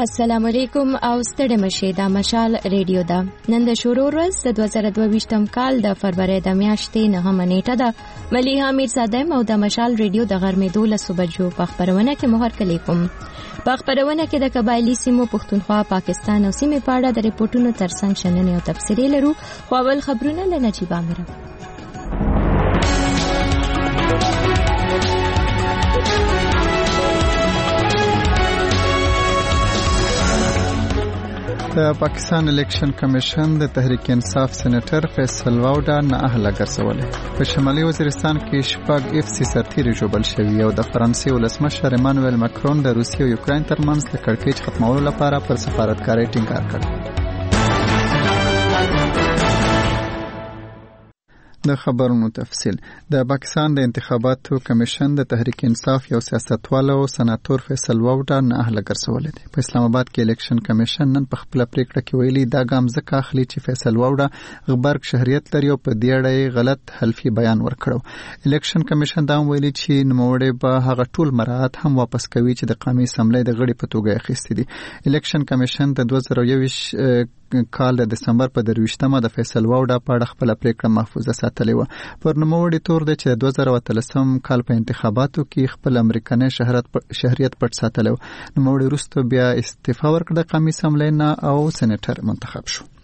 السلام علیکم او ستړي مشه دا مشال ریډیو دا نن د شروع ورځ د 2022م کال د فروری د میاشتې 9 نیټه ده. مليحه میرزاده او د مشال ریډیو د غرمې 12 بجو په خبرونه کې مهر کلیکم. په خبرونه کې د قبایلی سیمو پښتونخوا پاکستان او سیمې په اړه د ریپورتونو ترڅنګ شننې او تفسیري لرو. خو اول خبرونه له نجيب امیر. د پاکستان الیکشن کمیشن د تحریک انصاف سېنیټر فیصل واوډا نه اهله ګرځولې. په شمالي وزیرستان کې شپږ اف سی سرتیري جوړل شوي او د فرانسې ولسمشر ایمانوئل ماکرون د روسیې او یوکرين ترمنځ د کړکېچ ختمولو لپاره پر سفارتکارۍ ټینګار کړ. د خبرونو تفصیل. د پاکستان د انتخاباتو کمیشن د تحریک انصاف یو سیاستوال او سناتور فیصل واوډا نه اهله ګرځولې دي. په اسلام آباد کې الیکشن کمیشن نن په خپل پریکړه کې ویلي دا ګام ځکه اخلي چې فیصل واوډا غبرګ شهریت لري او په دې اړه غلط حلفي بیان ورکړو. الیکشن کمیشن دا ویلي چې نوموړی به هغه ټول مراعات هم واپس کوي چې د قومي اسمبلی د غړي په توګه اخیستي دي. الیکشن کمیشن د 2021 کال د دسمبر په 23مه د فیصل واوډا په اړه خپل پریکړه محفوظه ساتلې و. پر نوموړي تور دی چې د 2013 کال په انتخاباتو کې خپل امریکایي شهریت پټ ساتلو. نوموړي وروسته بیا استعفا ورکړه د قومي اسمبلی نه او سېنیټر منتخب شو.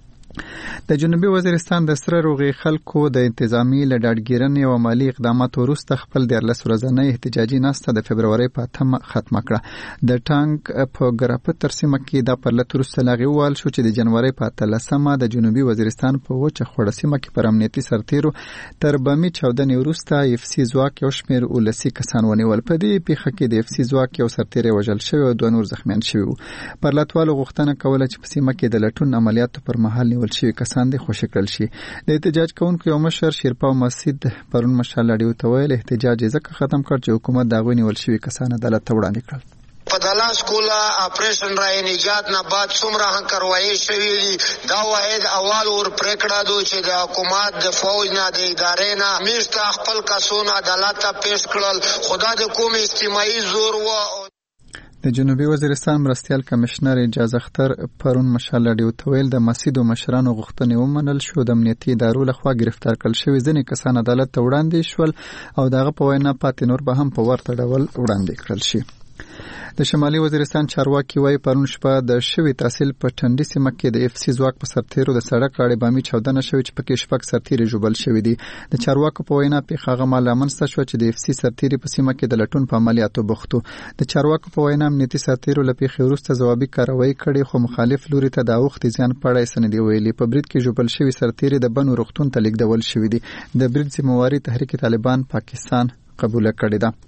د جنوبي وزیرستان د سره روغي خلکو د انتظامی لډاډګیرنې او مالی اقداماتو وروسته خپل 14 ورځنۍ احتجاجي ناسته د فبرवरी په 8 ختمه کړه. د ټانک په ګراپت ترسیمه کې د پرلط وروسته لاغي وال شو چې د جنوري په 13 د جنوبي وزیرستان په وچه خوړه سیمه کې پر امنیتي سرتیرو تر بمي چاودنې وروسته اف سی ځواک یو شمېر ولسی کسان ونیول. په دې پیښه کې د اف سی ځواک یو سرتیری وژل شوی او دوه نور زخمیان شوي. پرلطوالو غوښتنه کوله چې په سیمه کې د لټون عملیاتو پر مهال نیول شوي کسان دي خوشی کړل شي. د احتجاج کوونکو یو مشر شیرپا مسجد پرون مشال اړیو ته ویل احتجاج ځکه ختم کړ چې حکومت دا غوښنی ول شوی کسان عدالت ته وړاندې کړل. په دلاس کولا اپریشن رای نجات نه بعد څومره هنکروایی شوی دي دا واحد اول ور پریکړه دو چې د حکومت د فوج نه د ادارې نه میشته خپل کسونه عدالت ته پیش کړل. خدا د کوم اجتماعي زور و. د جنوبي وزیرستان مرستیال کمشنر اجاز اختر پرون مشال اړیو ته ویل د مسجد او مشرانو غوښتنې ومنل شو. د امنیتي ادارو لخوا گرفتار کړل شوی ځینې کسان عدالت ته وړاندې شول او دغه په وینا پاتې نور به هم په ورته ډول وړاندې کړل شي. د شمالي وزیرستان چارواکي وايي پرون شپه د شوی تحصیل په ټنډي سیمه کې د اف سی ځواک په سرتیرو د سړک راړې بامي چاودنه شوې چې پکې شپږ سرتیري جوړل شوی دي. د چارواکو په وینا پیښه هغه مالامنسته شو چې د اف سی سرتیري په سیمه کې د لټون په عملیاتو بوختو. د چارواکو په وینا امنیتي سرتیرو له پیښې وروسته ځوابي کاروایی کړې خو مخالف لوري ته د اوختي ځان پړای سندې ویلي. په برید کې جوړل شوی سرتیري د بنو روغتون ته لیږدول شوی دي. د برید ذمہواری تحریک طالبان پاکستان قبول کړې ده.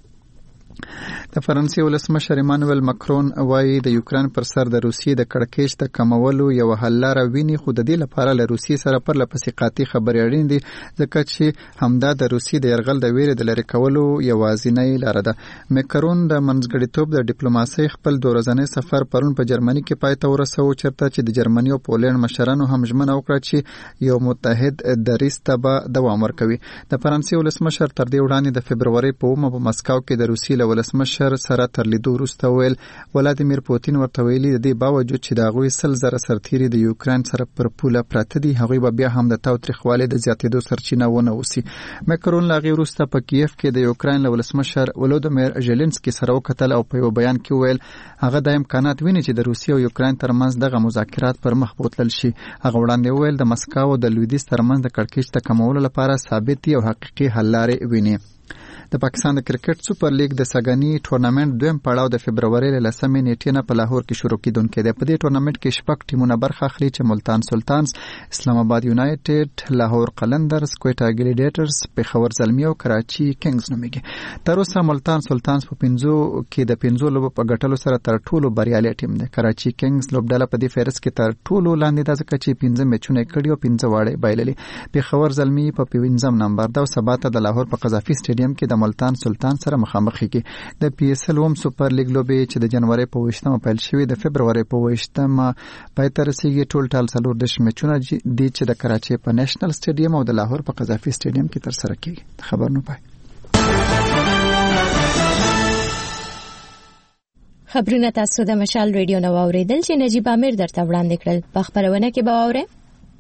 د فرانسې ولسمشر ایمانوئل ماکرون وايي د یوکرين پر سر د روسیې د کړکېچ د کمولو یو حل لاره ویني خو د دې لپاره له روسیې سره پر لپسې قاطع خبرې اړین دي ځکه چې همدا د روسیې د يرغل د ویرې د لری کولو یوازینۍ لاره ده. ماکرون د منځګړیتوب د ډیپلوماسۍ خپل دورځنی سفر پرون په جرمني کې پای ته ورسوي چرته چې د جرمني او پولند مشرانو هم ژمنه وکړه چې یو متحد دریځ ته به دوام ورکوي. د فرانسې ولسمشر تر دې وړاندې د فبرवरी په 9 په مسکو کې د روسیې ولسمشر سره تر لیدو وروسته ویل ولادیمیر پوتین ورته ویلي د دې باوجود چې د غوي 100,000 سرتیري د یوکرين سره پر پوله پراته دي هغوی به بیا هم د تاوتریخوالي د زیاتېدو سرچینه ونه وسی. ماکرون لاغي وروسته په کیف کې د یوکرين ولسمشر ولودیمیر ژلنسکي سره وکتل او په یو بیان کې ویل هغه د امکانات ویني چې د روسیې او یوکرين ترمنځ دغه مذاکرات پر مخ بوتلل شي. هغه وړاندې ویل د مسکو او د لویدیځ ترمنځ د کړکېچ د کمولو لپاره ثابت او حقيقي حل لارې ویني. د پاکستان د کرکټ سپر لیګ د سګنی ټورنمنت دویم پړاو د فبرवरी له 10 نیټې نه په لاهور کې شروع کیدونکې ده. په دې ټورنمنت کې شپږ ټیمونه برخه اخلي چې ملتان سلطانز، اسلام آباد یونایټډ، لاهور قلندرز، کوټا ګلیډیټرز، پېښور زلمی او کراچي کینګز نومېږي. تر اوسه ملتان سلطانز په 5 کې د 5 لوبو په ګټلو سره تر ټولو بریالي ټیم دی. کراچي کینګز لوبډله په دې فهرست کې تر ټولو لاندې ده ځکه چې 15 میچونه کړي او 15 واړې بایللي. پېښور زلمی په 15 نمبر ده او سبا ته د لاهور په قذافي سټیډیم کې د ملتان سلطان سره مخامخ کیږي. د پی اس ال سپر لیګ لوبې چې د جنوري په 20مه پیل شوې د فبرवरी په 20مه پای ته رسیدي. ټول ټال 14 میچونه دي چې د کراچي په نېشنل سټیډیم او د لاهور په قذافي سټیډیم کې تر سره کیږي. خبر نه پای. خبرونه تاسو د مشال ریډیو نو اوریدل چې نجیب امیر درته وړاندې کړل. په خبرونه کې به اورئ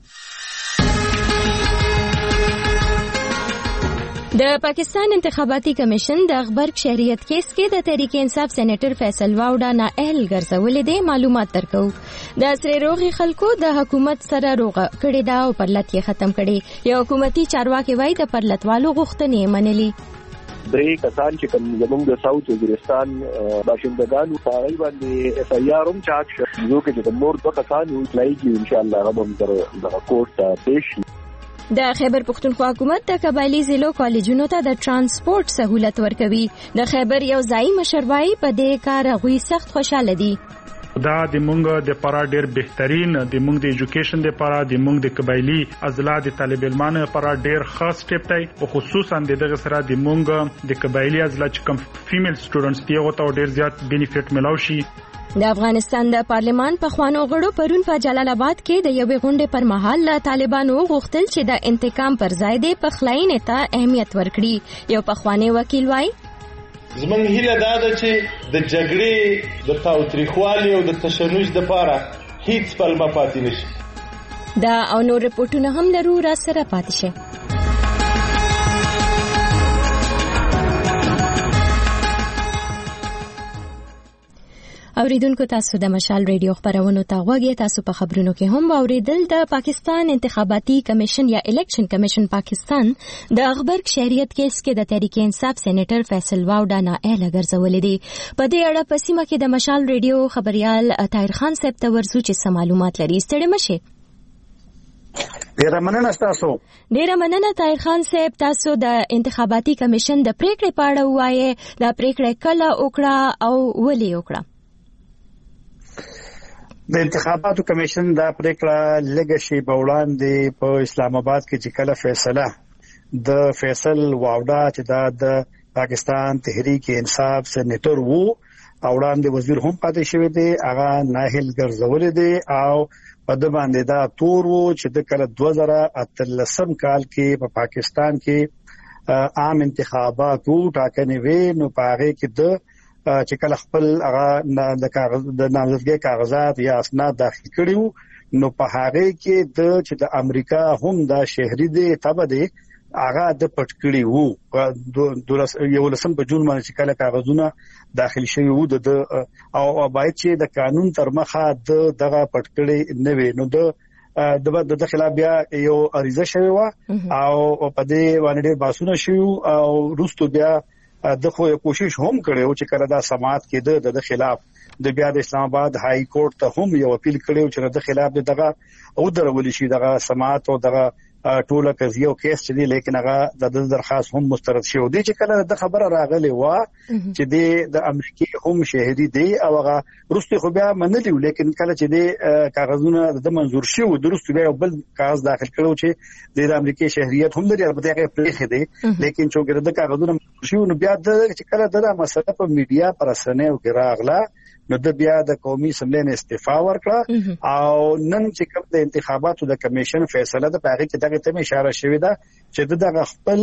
د پاکستان انتخاباتي کمیشن د غبرګ شهریت کیس کې د تحریک انصاف سېنیټر فیصل واوډا نااهل ګرځولې دي. معلومات درکو د سری روغي خلکو د حکومت سره روغه کړي دا او پرلط یې ختم کړي. یو حکومتي چارواکي وایي د پرلطوالو غوښتنې منلي. درې کسان چې کوم زموږ د ساوث وزیرستان باشندگانو په اړه باندې اف ای آر هم چاک شو چې د نور دوه کسان وایي ان شاء الله هم د کورټ ته پیش شي. د خیبر پختونخوا حکومت د قبایلی ضلعو کالجونو ته د ترانسپورت سہولت ورکوي. د خیبر یو ځای مشروعي په دې کار غوي سخت خوشاله دي. دا د مونږ د پارا ډیر بهترین د مونږ د ایجوکیشن د پارا د مونږ د قبایلی اضلاع د طالب علمانو لپاره ډیر خاص سټپ دی او خصوصا دغه سره د مونږ د قبایلی اضلاع چې کوم فیمیل سټوډنټس پیغو ته ډیر زیات بینیفیټ ملاوي شي. د افغانستان د پارلمان په خوانو غړو پرون په جلال آباد کې د یوې غونډې پر مهال له طالبانو غوښتل چې د انتقام پر ځای د پخلاینې ته اهمیت ورکړي. یو پخوانی وکیل وایي زمونږ هیله دا ده چې د جګړې د تاوتریخوالي او د تشنج لپاره هیڅ پلمه پاتې نشي. دا او نور رپورټونه هم لرو، را سره پاتې شئ. اوریدونکو تاسو د مشال ریډیو خبرونو ته غوږی. تاسو په خبرونو کې هم اوریدل د پاکستان انتخاباتي کمیشن یا الیکشن کمیشن پاکستان د غبرګ شهریت کیس کې د تحریک انصاف سېنیټر فیصل واوډا نااهل ګرځولې دي. په دې اړه په سیمه کې د مشال ریډیو خبريال طاهر خان صاحب ته ورسو چې معلومات لري. ستړي مشه. ډیره مننه تاسو. ډیره مننه طاهر خان صاحب. تاسو د انتخاباتي کمیشن د پریکړې په اړه وایي. د پریکړې کله وکړه او ولې وکړه؟ د انتخاباتو کمیشن دا پریکړه لږ شی په وړاندې په اسلام آباد کې چې کله فیصله د فیصل واوډا چې دا د پاکستان تحریک انصاف سېنیټر وو او وړاندې وزیر هم پاتې شوی دی، هغه ناهل ګرځولې دی او په د باندې دا تور وو چې د کله 2013 کال کې په پاکستان کې عام انتخابات وو ټاکنې وې. نو په هغه کې د چې کله خپل هغه د نامزدګۍ کاغذات یا اسناد داخل کړیو نو په هغه کې د چې د امریکا هم دا شهري دی تبه دی هغه د پټ کړی وو. په 11 په جون باندې چې کله کاغذونه داخل شوی وو او باید چې د قانون تر مخه دغه پټ کړی نه وي. نو د خلاف بیا یو عریضه شوی و او په دې باندې ډېر باسونه شوی او روستو بیا د خو کوشش هم کړو چې کله دا سماعت کې د خلاف د بیا د اسلام آباد های کورټ ته هم یو اپیل کړو چې د خلاف دغه او درول شي دغه سماعت او دغه ټوله قضیه او کیس چې دی، لیکن هغه د درخواست هم مسترد شو دی چې کله د خبره راغلی و چې د امریکای هم شهري دی او هغه روسي خو بیا منلی، لیکن کله چې د کاغذونه د منزور شو درست بیا بل کاغذ داخل کړو چې د امریکای شهريت هم لري، البته هغه پرېخه دی، لیکن چې د کاغذونه شو نو بیا د چې کله د مسله په میډیا پر اسنه او راغله نو د بیا د قومي اسمبلی نه استعفا ورکړه او نن چې کوم د انتخاباتو د کمیشن فیصله د پاره کې دغه ته اشاره شوې ده چې د خپل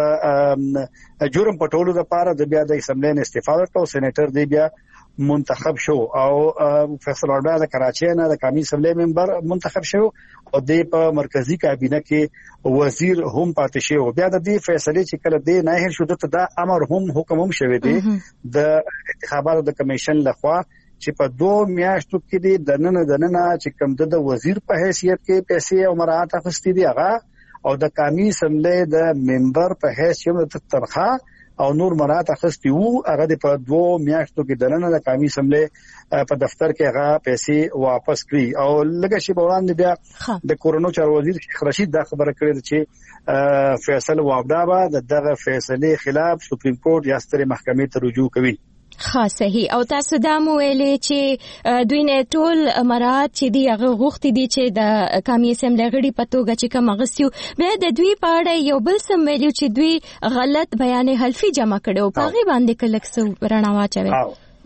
د جرم پټولو لپاره د بیا د اسمبلی نه استعفا ورکړه. سېنیټر دی بیا منتخب شو او فیصل واوډا د کراچۍ نه د قومي اسمبلی ممبر منتخب شو او د په مرکزی کابینه کې وزیر هم پاتې شو. بیا د دې فیصله چې کله دی نه شو د دا امر هم حکم هم شوی دی د انتخاباتو د کمیشن لخوا چې په 2 میاشتو کې دی د نن چې کوم د وزیر په حیثیت کې پیسې او مراعات اخستې دي هغه او د قومي اسمبلی د ممبر په حیثیت د تنخواه او نور مراعات اخستې وو هغه په 2 میاشتو کې د نن د قومي اسمبلی په دفتر کې هغه پیسې واپس کړي. او لږ شی وړاندې بیا د کورونو چارو وزیر شیخ رشید دا خبره کړې چې فیصل واوډا به دغه فیصله خلاف سپریم کورټ یا ستره محکمې ته رجوع کوي. صحیح. او تاسو دا مو ویلې چې دوی نه ټول مراعات چې دی هغه غوښتي دي چې د قومي اسمبلی غړي په توګه چې کوم غوښتیو بیا د دوی په اړه یو بل سم ویلو چې دوی غلط بیان حلفي جمع کړو په غي باندې کلک سو رڼا واچوي.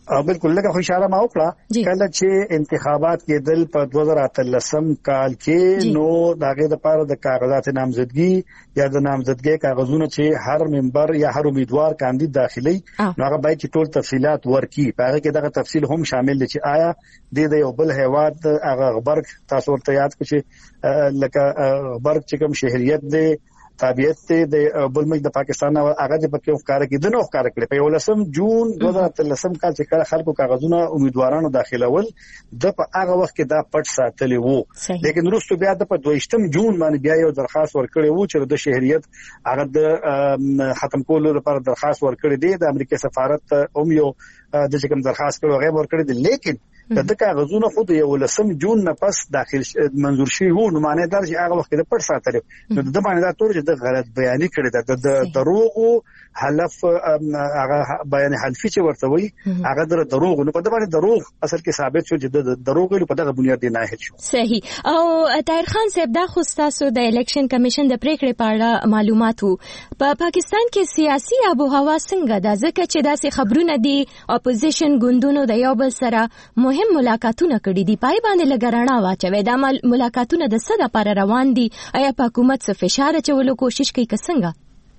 بالکل لکه اشاره ما وکړه کله چې انتخابات کېدل په 2013 کال کې نو داغه د پاره د کاغذات نامزدګي یا د نامزدګۍ کاغذونه چې هر ممبر یا هر امیدوار کاندید داخلي نو هغه باید ټول تفصيلات ورکړي په هغه کې دغه تفصیل هم شامل دي چې آیا د یو بل هیواد هغه خبر تاسو ورته یاد کړئ لکه خبر چې کوم شهریت دی تابعیت ته د بل ملک د پاکستان او هغه د پکې افکار کې د نو افکار کړي په 18 جون 2013 کال چې خلکو کاغذونه امیدوارانو داخلول د په هغه وخت کې دا پټ ساتلی وو لیکن وروسته بیا د په 22 جون باندې بیا یو درخواست ورکړی وو چې د شهریت هغه د ختم کولو لپاره درخواست ورکړی دی د امریکای سفارت هم یو د کوم درخواست کړو هغه ورکړی دی لیکن د کاغذونو خو د 18 جون نه پس داخل منظور شوی وو نو معنی دا چې هغه وخت د پټ ساتل نو د باندې دا تور چې د غلط بیانې کړی ده د دروغ حلف هغه بیان حلفي چې ورته وي هغه د دروغ نو په د باندې دروغ اصل کې ثابت شو چې د دروغ په دغه بنیاد نه هیڅ شو صحیح او طاهر خان صاحب دا خو تاسو د الیکشن کمیشن د پریکړې په اړه معلومات وو په پاکستان کې سیاسي آب و هوا څنګه ده ځکه چې داسې خبرونه دي اپوزیشن ګوندونو د یو بل سره مهم ملاقاتونه کړي دي پای باندې لګرانا واچوي دا ملاقاتونه د څه لپاره روان دي آیا په حکومت څخه فشار اچولو کوشش کوي که څنګه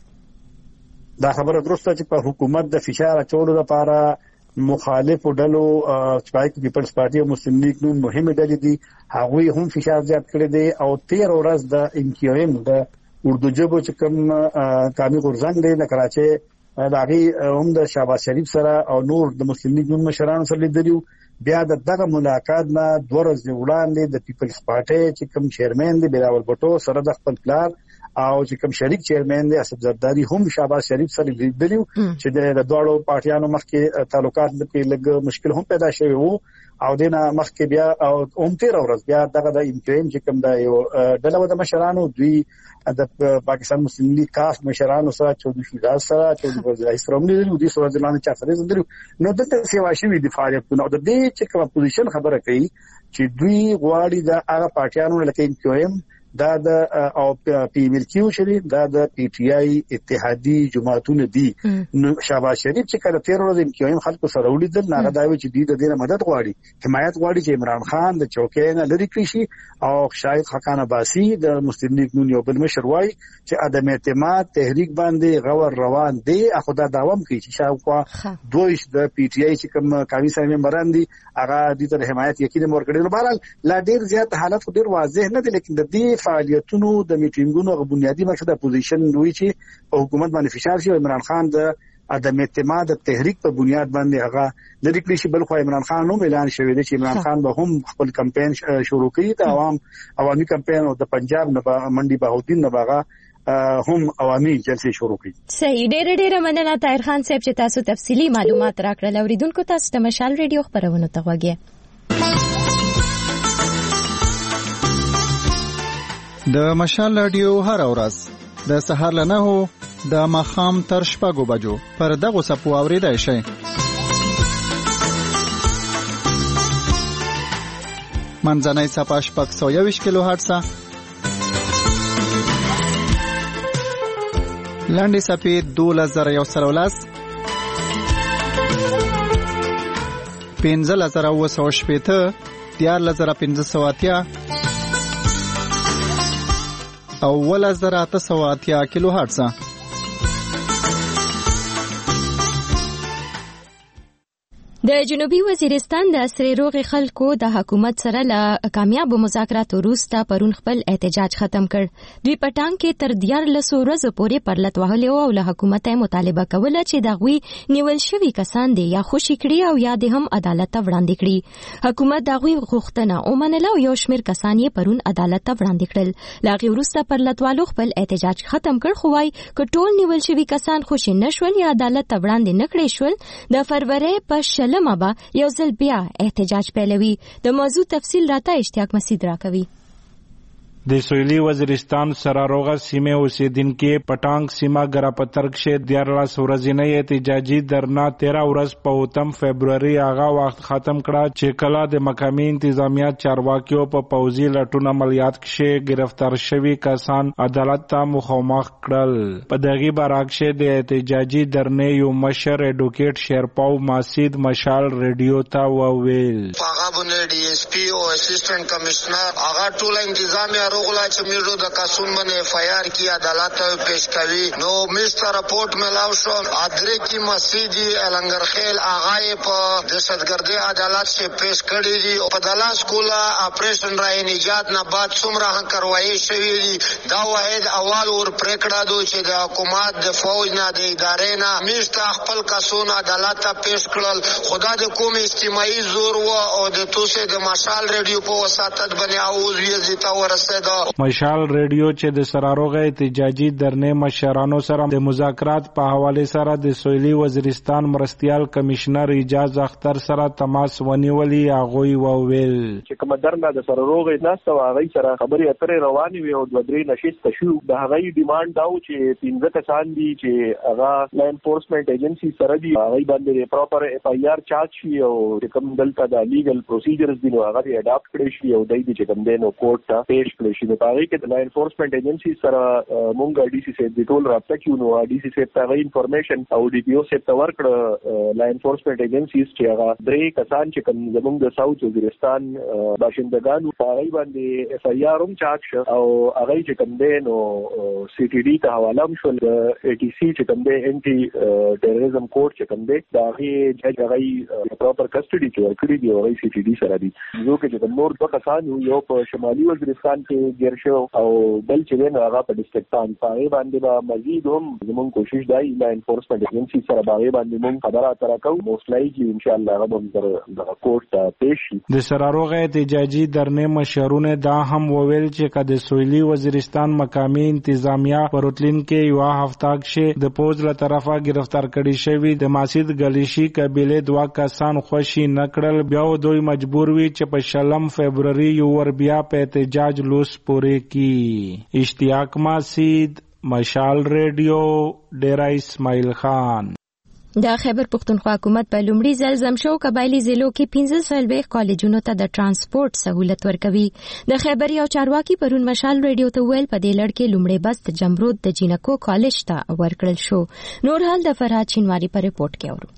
دا خبره درسته چې په حکومت د فشار اچولو لپاره مخالف ډلو چې پیپلز پارټي او مسلم لیگ نون مهمه ډلې دي هغه هم فشار زیات کړی دی او 13 ورځ د MQM د اردو ژبه چې کوم کامي غورځنګ دی د کراچي داغي هم د شهباز شریف سره او نور د مسلم لیگ نون مشرانو سره لیدلو بیا دغه ملاقات نه 2 ورځې وړاندې د پیپلز پارټي چې کوم چیرمن دی بلاول بټو سره د خپل پلان او چې کوم شریک چیرمن دی اسد زرداری هم شهباز شریف سره لیدلو چې د دوړو پارټیانو مخکې تعلقات کې لږ مشکل هم پیدا شوی وو او دینه مخکې بیا او 13 ورځ بیا دغه د MQM چې کوم د یو ډله د مشرانو دوی د پاکستان مسلم لیگ کاف مشرانو سره چودي شجاع سره چودي ورځي استرومني دوی سره ځلانه چا سره زندرو نو د سیوا شوی د فعالیتونو د دې چې کوم اپوزیشن خبره کوي چې دوی غواړي د هغه پارټیانو لکه MQM دا د او PMLQ شری دا د PTI اتحادی جماعتونه دي نو شهباز شریف چې کله 13 ورځې MQM خلکو سره ولیدل نه غواړي چې دوی د دې مدد غواړي حمایت غواړي چې عمران خان د چوکۍ نه لري کړي شي او شاید حقان عباسی د مسلم لیگ نون یو بل مشر وای چې عدم اعتماد تحریک باندې غور روان دي خدا داوم کوي چې شاوخوا دویش د PTI چې کوم قومي سره ممبران دي هغه د ته حمایت یقین ورکړي نو بهرحال لا ډیر زیات حالت ډیر واضح نه دي لیکن د دې فعالیتونو د میټینګونو غو بنیادی مقصد اپوزیشن دوی چې په حکومت باندې فشار شي عمران خان د عدم اعتماد تحریک په بنیاد باندې هغه لری کړی شي بل خو عمران خان نو اعلان شوی دی چې عمران خان به هم خپل کمپاین شروع کړي ته عوامي کمپاین او د پنجاب نه منډي بهودین نه باغه هم عوامي جلسه شروع کړي صحیح ډېر مننه طاهر خان صاحب چې تاسو تفصیلی معلومات راکړل اوریدونکو تاسو د مشال ریډیو خبرونه ته وګورئ د مشال رادیو هر ورځ د سهار له 9 د ماخام تر 6 بجو پر دغه صفو اوریدای شئ منځنۍ صفه 621 کیلو هرتز لاندې صفه 2113 15980 14580 او 1880 کیلو هرتز د جنوبي وزیرستان د اسرې روغ خلکو د حکومت سره له کامیاب مذاکراتو وروسته پرون خپل احتجاج ختم کړ. دوی په ټانګ کې تر 14 ورځې پورې پرلط وهلي او له حکومت مطالبه کوله چې دغوی نیول شوي کسان دي یا خوشي کړي او یا د هم عدالت ته وړاندې کړي. حکومت دغوی غوښتنه ومنله او یو شمېر کسان یې پرون عدالت ته وړاندې کړل. لاغي وروسته پرلطوالو خپل احتجاج ختم کړ خو وايي ک ټول نیول شوي کسان خوشي نشول یا عدالت ته وړاندې نکړي شول د فروری په لما با یو ځل بیا احتجاج پیلوي. د موضوع تفصیل راته اشتیاق مسعود راکوي. د سویلي وزیرستان سراروغه سیمه اوسیدونکو پټانګ سیمه ګراپترک شه 14 ورځې احتجاجي درنا 13 ورځ په 8 فبرवरी هغه وخت ختم کړه چې کله د مقامی انتظامیه چارواکیو په پوځي لټون عملیات کې گرفتار شوي کسان عدالت ته مخامخ کړل. په دغه برعکس د احتجاجي درنې یو مشر اډوکیټ شیرپاو ماسید مشال ریډیو ته وویل هغه بونه ډي اس پی او اسسټنټ کمشنر هغه ټول انتظامیه روغلا چې میرو د قانون باندې اف آی آر کی عدالت ته پیش کوي. نو مستر رپورټ ملاو شو ادرې کی مسیدی النگرخیل هغه په دهشتګردي عدالت سے پیش کړی دي او په دلاس کولا اپریشن رای نجات نه بعد څومره کاروایی شوې دي دا واحد اول ور پریکړه دو چې د حکومت د فوج نه د ادارې نه مست خپل قانون عدالت ته پیش کړل. خدا د کوم اجتماعي زور و او د توسه د مشال ریډیو په وساتت باندې اوز ویزي تا ورسېده. مشال ریډیو چې د سراروغه احتجاجي درنې مشرانو سره د مذاکرات په حواله سره د سویلي وزیرستان مرستيال کمشنر اجازه اختر سره تماس ونیولې هغه وویل چې کوم درنه د سراروغه ناسته هغه سره خبرې اترې روانې وي او د درې نشست شو د هغه ډیماند داو چې 15 کسان دي چې هغه لا انفورسمنت ایجنسی سره دي هغه باندې پراپر اف آی آر چارج شي او کوم دلته د لیګل پروسیجرز دي نو هغه اډاپټ کړی شي او دای دي چې کوم دینو کورټ ته پیش کړی شي. نو هغه کې د لا انفورسمنت ایجنسی سره مونږ ډي سي سي د ټول رابطه کیو نو ډي سي سي ته انفارمیشن او ډي پی او سي ته ورکړه لا انفورسمنت ایجنسیز چې هغه درې کسان چې کوم زموږ د ساوث وزیرستان باشندگان هغه باندې اف آی آر هم چارج او هغه چې کوم دینو سی ټي ډي ته حواله شول ای ټي سی چې کوم دی انټي ټیرریزم کورټ چې کوم دی دا هغه جج هغه پراپر کسټډي کې ورکړي دی او سی ټي ډي سره دی یو کې چې نور دوه کسان یو په شمالي وزیرستان کې ګیر شو او بل چې نه هغه په ډیسټریکټان پاره باندې به مزید هم زموږ کوشش دی لا انفورسمنت ایجنسی سره باندې موږ خبره اترا کوو موسلای چې ان شاء الله هغه د کورټ ته پیش شي. د سراروغه احتجاجي درنې مشرونه دا هم وویل چې کله سویلي وزیرستان مقامی انتظامیه پروتلین کې یو هفته کې د پوز له طرفه گرفتار کړي شوی د ماسید ګلیشي قبيله دوا کسان خوشي نکړل بیا دوی مجبور وي چې په 16 فبرवरी یو ور بیا په احتجاج لوس پورې کی. اشتیاق ماسید مشال ریډیو ډیرا اسماعیل خان. د خیبر پختونخوا حکومت په لومړي ځل زمشو قبایلی ضلعو کې 15 سلويخ کالجونو ته د ترانسپورت سہولت ورکوي. د خیبر یو چارواکي پرون مشال ریډیو ته ویل په دې لړ کې لومړی بس د جمرود د جینکو کالج ته ورکړل شو. نور حال د فرهاد چینواری په رپورت کې اورو.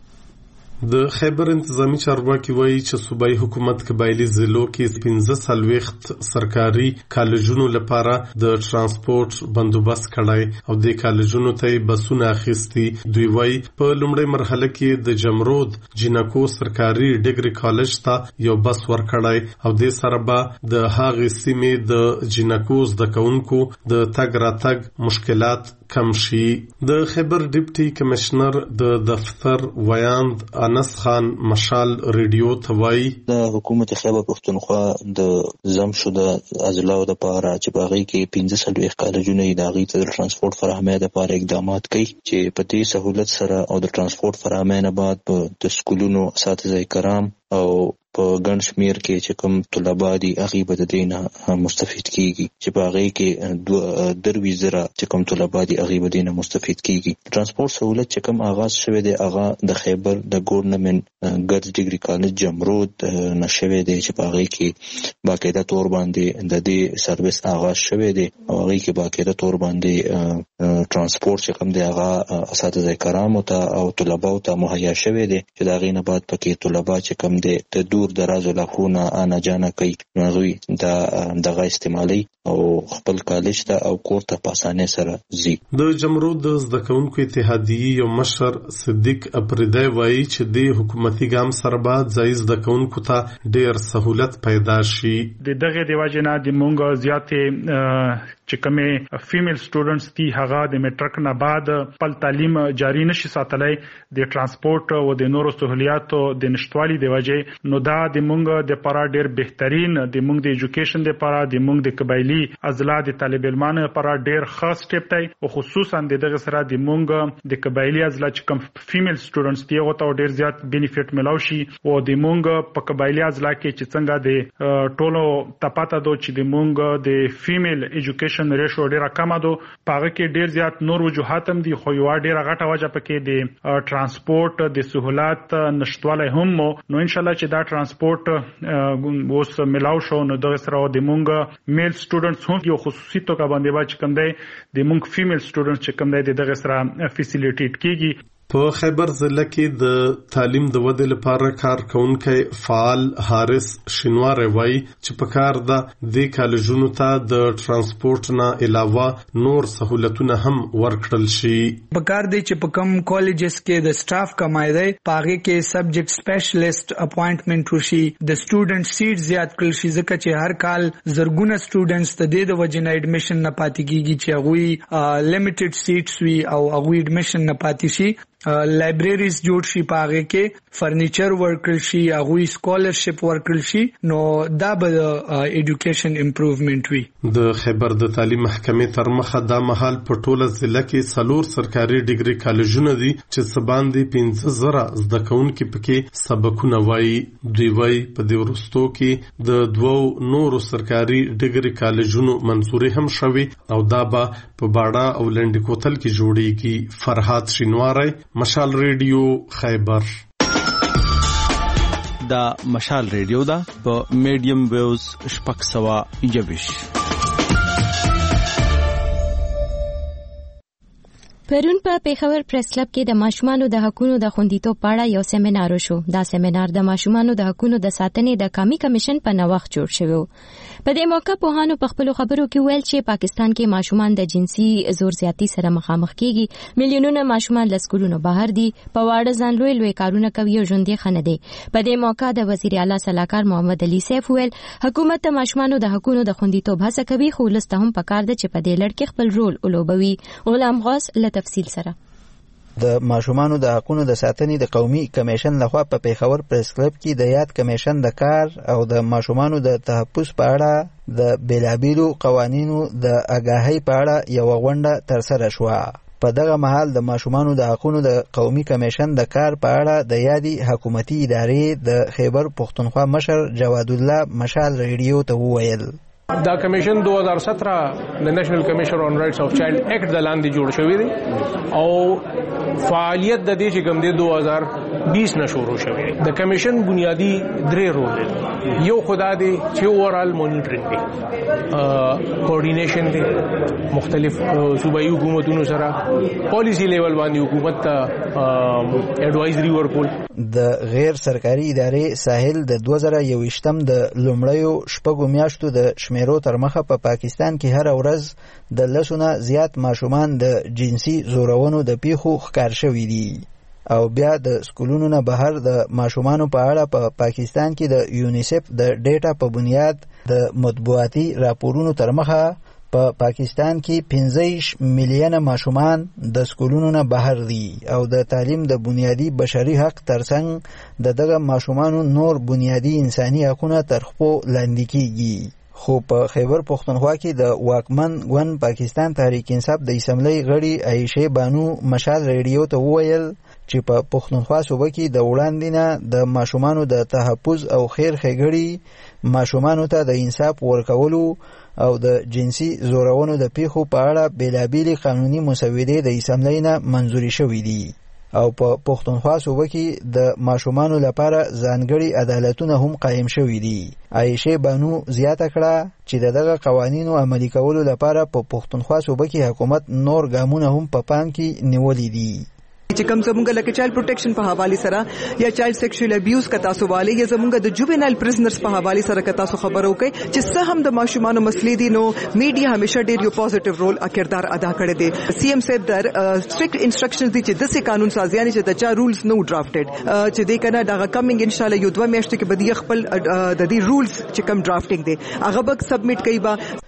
د خیبر انتظامی چارواکي وایي چې صوبایي حکومت قبایلی ضلعو کې 15 سلويخت سرکاري کالجونو لپاره د ترانسپورت بندوبست کړای او د کالجونو ته بسونه اخیستي. دوی وایي په لومړی مرحله کې د جمرود جینکو سرکاري ډیګري کالج ته یو بس ورکړای او د سره به د هغې سیمې د جینکو زده کوونکو د تګ راتګ مشکلات کم شي. د خیبر ډیپټي کمشنر د دفتر ویاند انس خان مشال ریډیو ته وایي د حکومت خیبر پختونخوا د زمشو د اضلاع د پاره چې باغی کې 15 کالجونه د غي ته ترانسپورت فراهمه د پاره اقدامات کوي چې په دې سہولت سره او د ترانسپورت فراهمه نه بعد د سکولونو اساتذه کرام او په ګڼ شمیر کې چې کوم طلبه دي هغه به د دینه مستفید کیږي چې په هغه کې 2,000 چې کوم طلبه دي هغه به دینه مستفید کیږي. ترانسپورت سہولت چې کوم آغاز شوه دی هغه د خیبر د ګورنمنت ګرلز ډیګري کالج جمرود نشوي دی چې په هغه کې باقاعده تور باندې د دې سرویس آغاز شوه دی او هغه کې باقاعده تور باندې ترانسپورت چې کوم دی هغه اساتذه کرام او طلبه ته مهیا شوه دی چې دا غینه بعد پکې طلبه چې کوم دی د دور دراز لخونه انا جانا کوي نو دغه استعمالي او خپل کالج ته او کور ته په اسانه سره زی. د جمرود د زده کوونکو اتحادیه یو مشر صدیق اپریدی وایي چې د حکومتي ګام سره بعد ځای زده کوونکو ته ډیر سہولت پیدا شي. دغه دی وجنه د مونږ زیاتې چې کومه فیمیل سټوډنټس دي هغه د میټرک نه بعد خپل تعلیم جاری نشي ساتلای د ترانسپورت او د نورو سہولیاتو د نشټوالي دی وجه نو دا د مونږ د پاره ډیر بهترین د مونږ د ایجوکیشن د پاره د مونږ د قبایلی قبایلی اضلاع د طالب علمانو لپاره ډیر خاص سټپ دی او خصوصا دغه سره د مونږ د قبایلی اضلاع چې کوم فیمیل سټوډنټس دی او ته ډیر زیات بینیفیټ ملاوي شي او د مونږ په قبایلی اضلاع کې چې څنګه د ټولو تپاته دو چې د مونږ د فیمیل ایجوکیشن ریشو ډیر کم دو پاره کې ډیر زیات نور وجوهات هم دي خو یو ډیر غټه وجه پکې د ترانسپورت د سہولت نشټواله هم نو ان شاء الله چې دا ترانسپورت اوس ملاو شو نو دغه سره د مونږ میل سټوډنټس هم یو خصوصي توګه باندې واچ کوم دی د مونږ فیمیل سټوډنټس چې کوم دی دغه سره فیسیلیټیټ کیږي. په خیبر ضلع کې د تعلیم د ودې لپاره کار کوونکی فعال حارث شینوار وایي چې په کار د کالجونو ته د ترانسپورت نه علاوه نور سہولتونه هم ورکړل شي. په کار دی چې په کوم کالجز کې د سټاف کمای دی پاغه کې سبجیکټ سپیشلیست اپاینټمنټ وشي د سټوډنټ سیټ زیات کړل شي ځکه چې هر کال زرګونه سټوډنټس د وجنه اډمیشن نه پاتې کیږي چې هغه لیمیټډ سیټس وي او هغه اډمیشن نه پاتې شي. لایبرریز جوړ شي پاغه کې فرنیچر ورکړل شي هغه سکالرشپ ورکړل شي نو دا به ایجوکیشن امپروومنت وي. د خیبر د تعلیم محکمې تر مخه د مهال په ټوله ضلع کې 4 سرکاري ډیګري کالجونه دي چې سباندې 15,000 زده کوونکي پکې سبقونه وایي. دوی وایي په دې ورستو کې د 2 نورو سرکاري ډیګري کالجونو منځوري هم شوي او دا به په باړه او لنډ کوتل کې جوړیږي. فرحات شینواری، مشال ریډیو خیبر. دا مشال ریډیو دا په میډیم ویوز 621. پرون په پیښور پریس کلب کې د ماشومانو د حقوقو د خوندیتوب په اړه یو سیمینار وشو. دا سیمینار د ماشومانو د حقوقو د ساتنې د قومي کمیشن په نوښت جوړ شوی. په دې موقع په هانو په خپل خبرو کې ویل چې پاکستان کې ماشومان د جنسي زور زیاتی سره مخامخ کیږي. میلیونونه ماشومان له سکولونو بهر دي، په واړه ځان لوی کارونه کوي او ژوند یې خنه دي. په دې موقع د وزیر اعلی صلاحکار محمد علي سیف ویل حکومت د ماشومانو د حقوقو د خوندیتوب هڅه کوي خو لسته هم پکار ده چې په دې لړ کې خپل رول ولوبوي. غلام غوث تفصیل سره د ماشومانو د حقوقو د ساتنې د قومي کمیشن لخوا په پیښور پریس کلب کې د یاد کمیشن د کار او د ماشومانو د تحفظ په اړه د بیلابیلو قوانینو د آگاهۍ په اړه یو غونډه ترسره شوه. په دغه مهال د ماشومانو د حقوقو د قومي کمیشن د کار په اړه د یادي حکومتي ادارې د خیبر پښتونخوا مشر جواد الله مشال ریډیو ته وویل دا کمیشن 2017 د نېشنل کمیشن آن رائټس اف چایلډ اکټ د لاندې جوړ شوی دی او فعالیت د دې چې کوم دی 2020 نه شروع شوی. د کمیشن بنیادی 3 رول دي. یو خدا دی چې اورال مانیټرینګ دی، کوارډینیشن دی مختلف صوبایي حکومتونو سره، پالیسی لیول باندې حکومت ته اډوایزري ورکول. د غیر سرکاري ادارې ساحل د 2021م د لومړیو شپږو میاشتو د شمیرو تر مخه په پاکستان کې هر ورځ د لسونه زیات ماشومان د جنسي زورونو د پیښو ښکار شوي دي او بیا د سکولونو نه بهر د ماشومانو په اړه په پاکستان کې د یونیسف د ډیټا په بنیاد د مطبوعاتي راپورونو تر مخه په پاکستان کې 15 میلیونه ماشومان د سکولونو نه بهر دي او د تعلیم د بنیادی بشري حق ترڅنګ دغه ماشومانو نور بنیادی انساني حقوقونه تر خپل لاندې کیږي. خو په خیبر پښتونخوا کې د واکمن ګوند پاکستان تحریک انصاف د اسمبلی غړي عایشه بانو مشال ریډیو ته وویل چې په پښتونخوا صوبه کې د وړاندې نه د ماشومانو د تحفظ او خیر ښېګړې ماشومانو ته د انصاف ورکولو او د جنسي زورونو د پیښو په اړه بیلابیلې قانوني مسودې د اسمبلی نه منظوري شوې دي او په پښتونخوا صوبه کې د ماشومانو لپاره ځانګړي عدالتونه هم قایم شوي دي. عایشه بانو زیاته کړه چې دغه قوانینو عملي کولو لپاره په پښتونخوا صوبه کې حکومت نور ګامونه هم په پام کې نیولي دي. چې کوم زمونږ لکه چایلډ پروټیکشن په حواله سره یا چایلډ سیکشوال ابیوز کا تاسو والے یا زمونږ د جوبینایل پریزنرز په حواله سره کا تاسو خبرو کوي چې څه هم د ماشومانو مسلې دي نو میډیا همیشه ډیر یو پوزټیو رول کردار ادا کړی دی. سی ام صاحب در سټریکټ انسټرکشنز دي چې د قانون سازیانه چې د چا رولز نو ډرافټډ چې د کنه دغه کمینګ ان شاء الله یو 2 میاشتې کې بدی خپل د دې رولز چې کم ډرافټینګ دي هغه به سبمیټ کوي.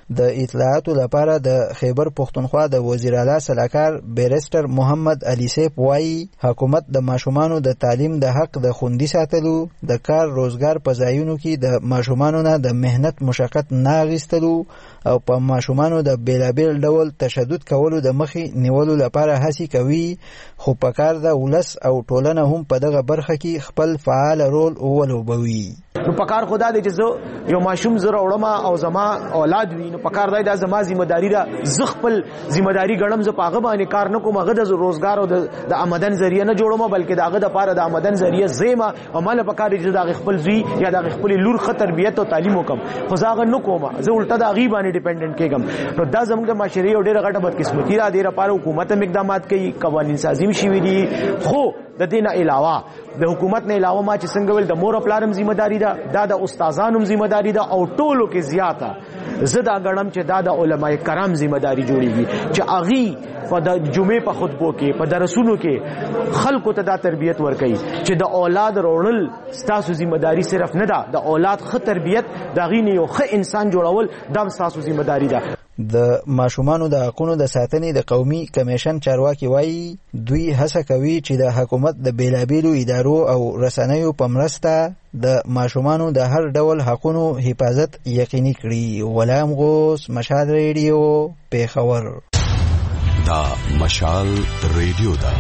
د اطلاعاتو لپاره د خیبر پښتونخوا د وزیر اعلی سلاکار بیرسټر محمد علي سیف وایي حکومت د ماشومانو د تعلیم د حق د خوندي ساتلو، د کار روزګار په ځایونو کې د ماشومانو نه د مهنت مشقت نه اخیستلو او په ماشومانو د بیلابیل ډول تشدد کولو د مخې نیولو لپاره هڅې کوي، خو په کار د ولس او ټولنه هم په دغه برخه کې خپل فعال رول ولوبوي. نو پکار خدا دې چې یو ماشوم زره وړم او زما اولاد وي، نو پکار دی دا زما ذمہداري را ز خپل ذمہداري ګڼم، ز پاغه باندې کار نه کوم، هغه د روزګار او د آمدن ذریعہ نه جوړم، بلکې داغه د پاره د آمدن ذریعہ زېما او مال پکار دې د خپل زوی یا د خپل لور خ تربیت او تعلیم وکم، خو زاغه نه کوم، زه الټا د غي باندې ډیپندنٹ کېږم. نو دا زموږ د معاشري او ډېر غټه بدقسمتي را ډېر لپاره حکومت اقدامات کوي، قوانین سازي شوي دي، خو د دینه علاوه د حکومت نه علاوه ما چې څنګه ول د مور پلارم ذمہداري ده، د استادانو ذمہداري ده، او ټولو کې زیاته زدا غړم چې د علماء کرام ذمہداري جوړیږي چې اغي په د جمعې په خطبو کې په درسونو کې خلکو ته دا تربیت ورکړي چې د اولاد روړل ستاسو ذمہداري صرف نه ده، د اولاد خ تربیت د غینه یو خ انسان جوړول د ستاسو ذمہداري ده. د ماشومانو د حقوقو د ساتنې د قومي کمیشن چارواکي وایي دوی هڅه کوي چې د حکومت د بیلابیلو ادارو او رسنیو په مرسته د ماشومانو د هر ډول حقوقو حفاظت یقیني کړي. غلام غوث، مشال ریډیو، پیښور. دا مشال ریډیو دا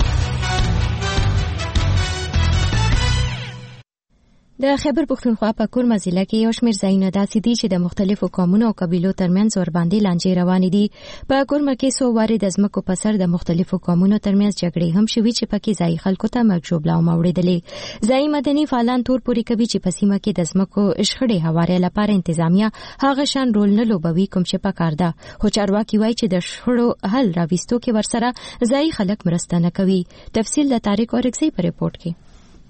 د خیبر پښتونخوا په کورما ضلع کې یو شمېر ځایونه داسې دي چې د مختلفو قومونو او قبیلو ترمنځ ورباندې لانجې روانې دي. په کورما کې څو وارې د ځمکو په سر د مختلفو قومونو ترمنځ جګړې هم شوي چې پکې ځایي خلکو ته مرګ ژوبله هم اوړېدلې. ځایي مدني فعالان تور پورې کوي چې په سیمه کې د ځمکو شخړې هوارۍ لپاره انتظامیه هغه شان رول نه لوبوي کوم چې پکار ده، خو چارواکي وایي چې د شخړو حل راوستو کې ورسره ځایي خلک مرسته نه کوي. تفصیل د طارق اورکزی په ریپورت کې.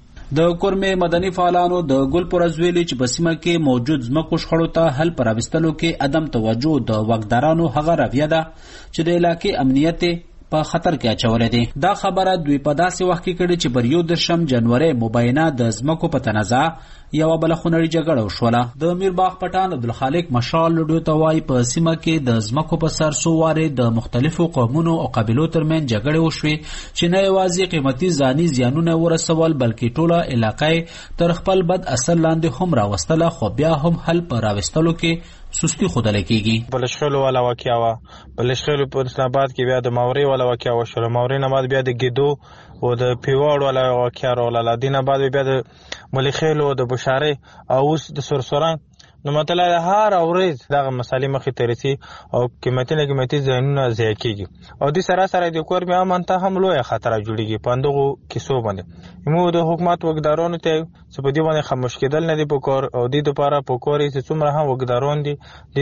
د کورمې مدني فعالانو د ګل پرز ویلي چې په سیمه کې موجود ځمکو شخړو ته حل پر راوستلو کې عدم توجه د واکدارانو هغه رویه ده چې د علاقې امنیت په خطر کې اچولې دي. دا خبره دوی په داسې وخت کې کړي چې پر 1 جنوري مبینه د ځمکو په تنازع یو بل خونړی جګړه وشوله. د میرباغ پټان عبدالخالق مشال لډو ته وایي په سیمه کې د ځمکو په سر څو وارې د مختلفو قومونو او قبیلو ترمنځ جګړې وشوې چې نه یوازې قیمتي ځاني زیانونه ورسول بلکې ټوله علاقې تر خپل بد اثر لاندې هم راوستله، خو بیا هم حل پر راوستلو کې سستی خودل کېږي. بلشخیلو والا واقعا وا بلشخیلو په اسلام آباد کې بیا د ماوري والا واقعا وشوله، ماوري نه بعد بیا د ګیدو او د پیواړ والا واقعا راوله، دینه بعد بیا د ملخیلو د بشاره او اوس د سرسران. نو مطلب هر اورز دغه مسالې مخې ترسي او قیمتي ځایونه ضایع کیږي او د سره د کور بیا مانته هم لوی خطر جوړیږي. پاندغه کیسو باندې مو د حکومت وګدارانو ته څه په دې باندې خاموش کېدل نه دی پکور او د لپاره پکوري چې څومره هم وګدارون دي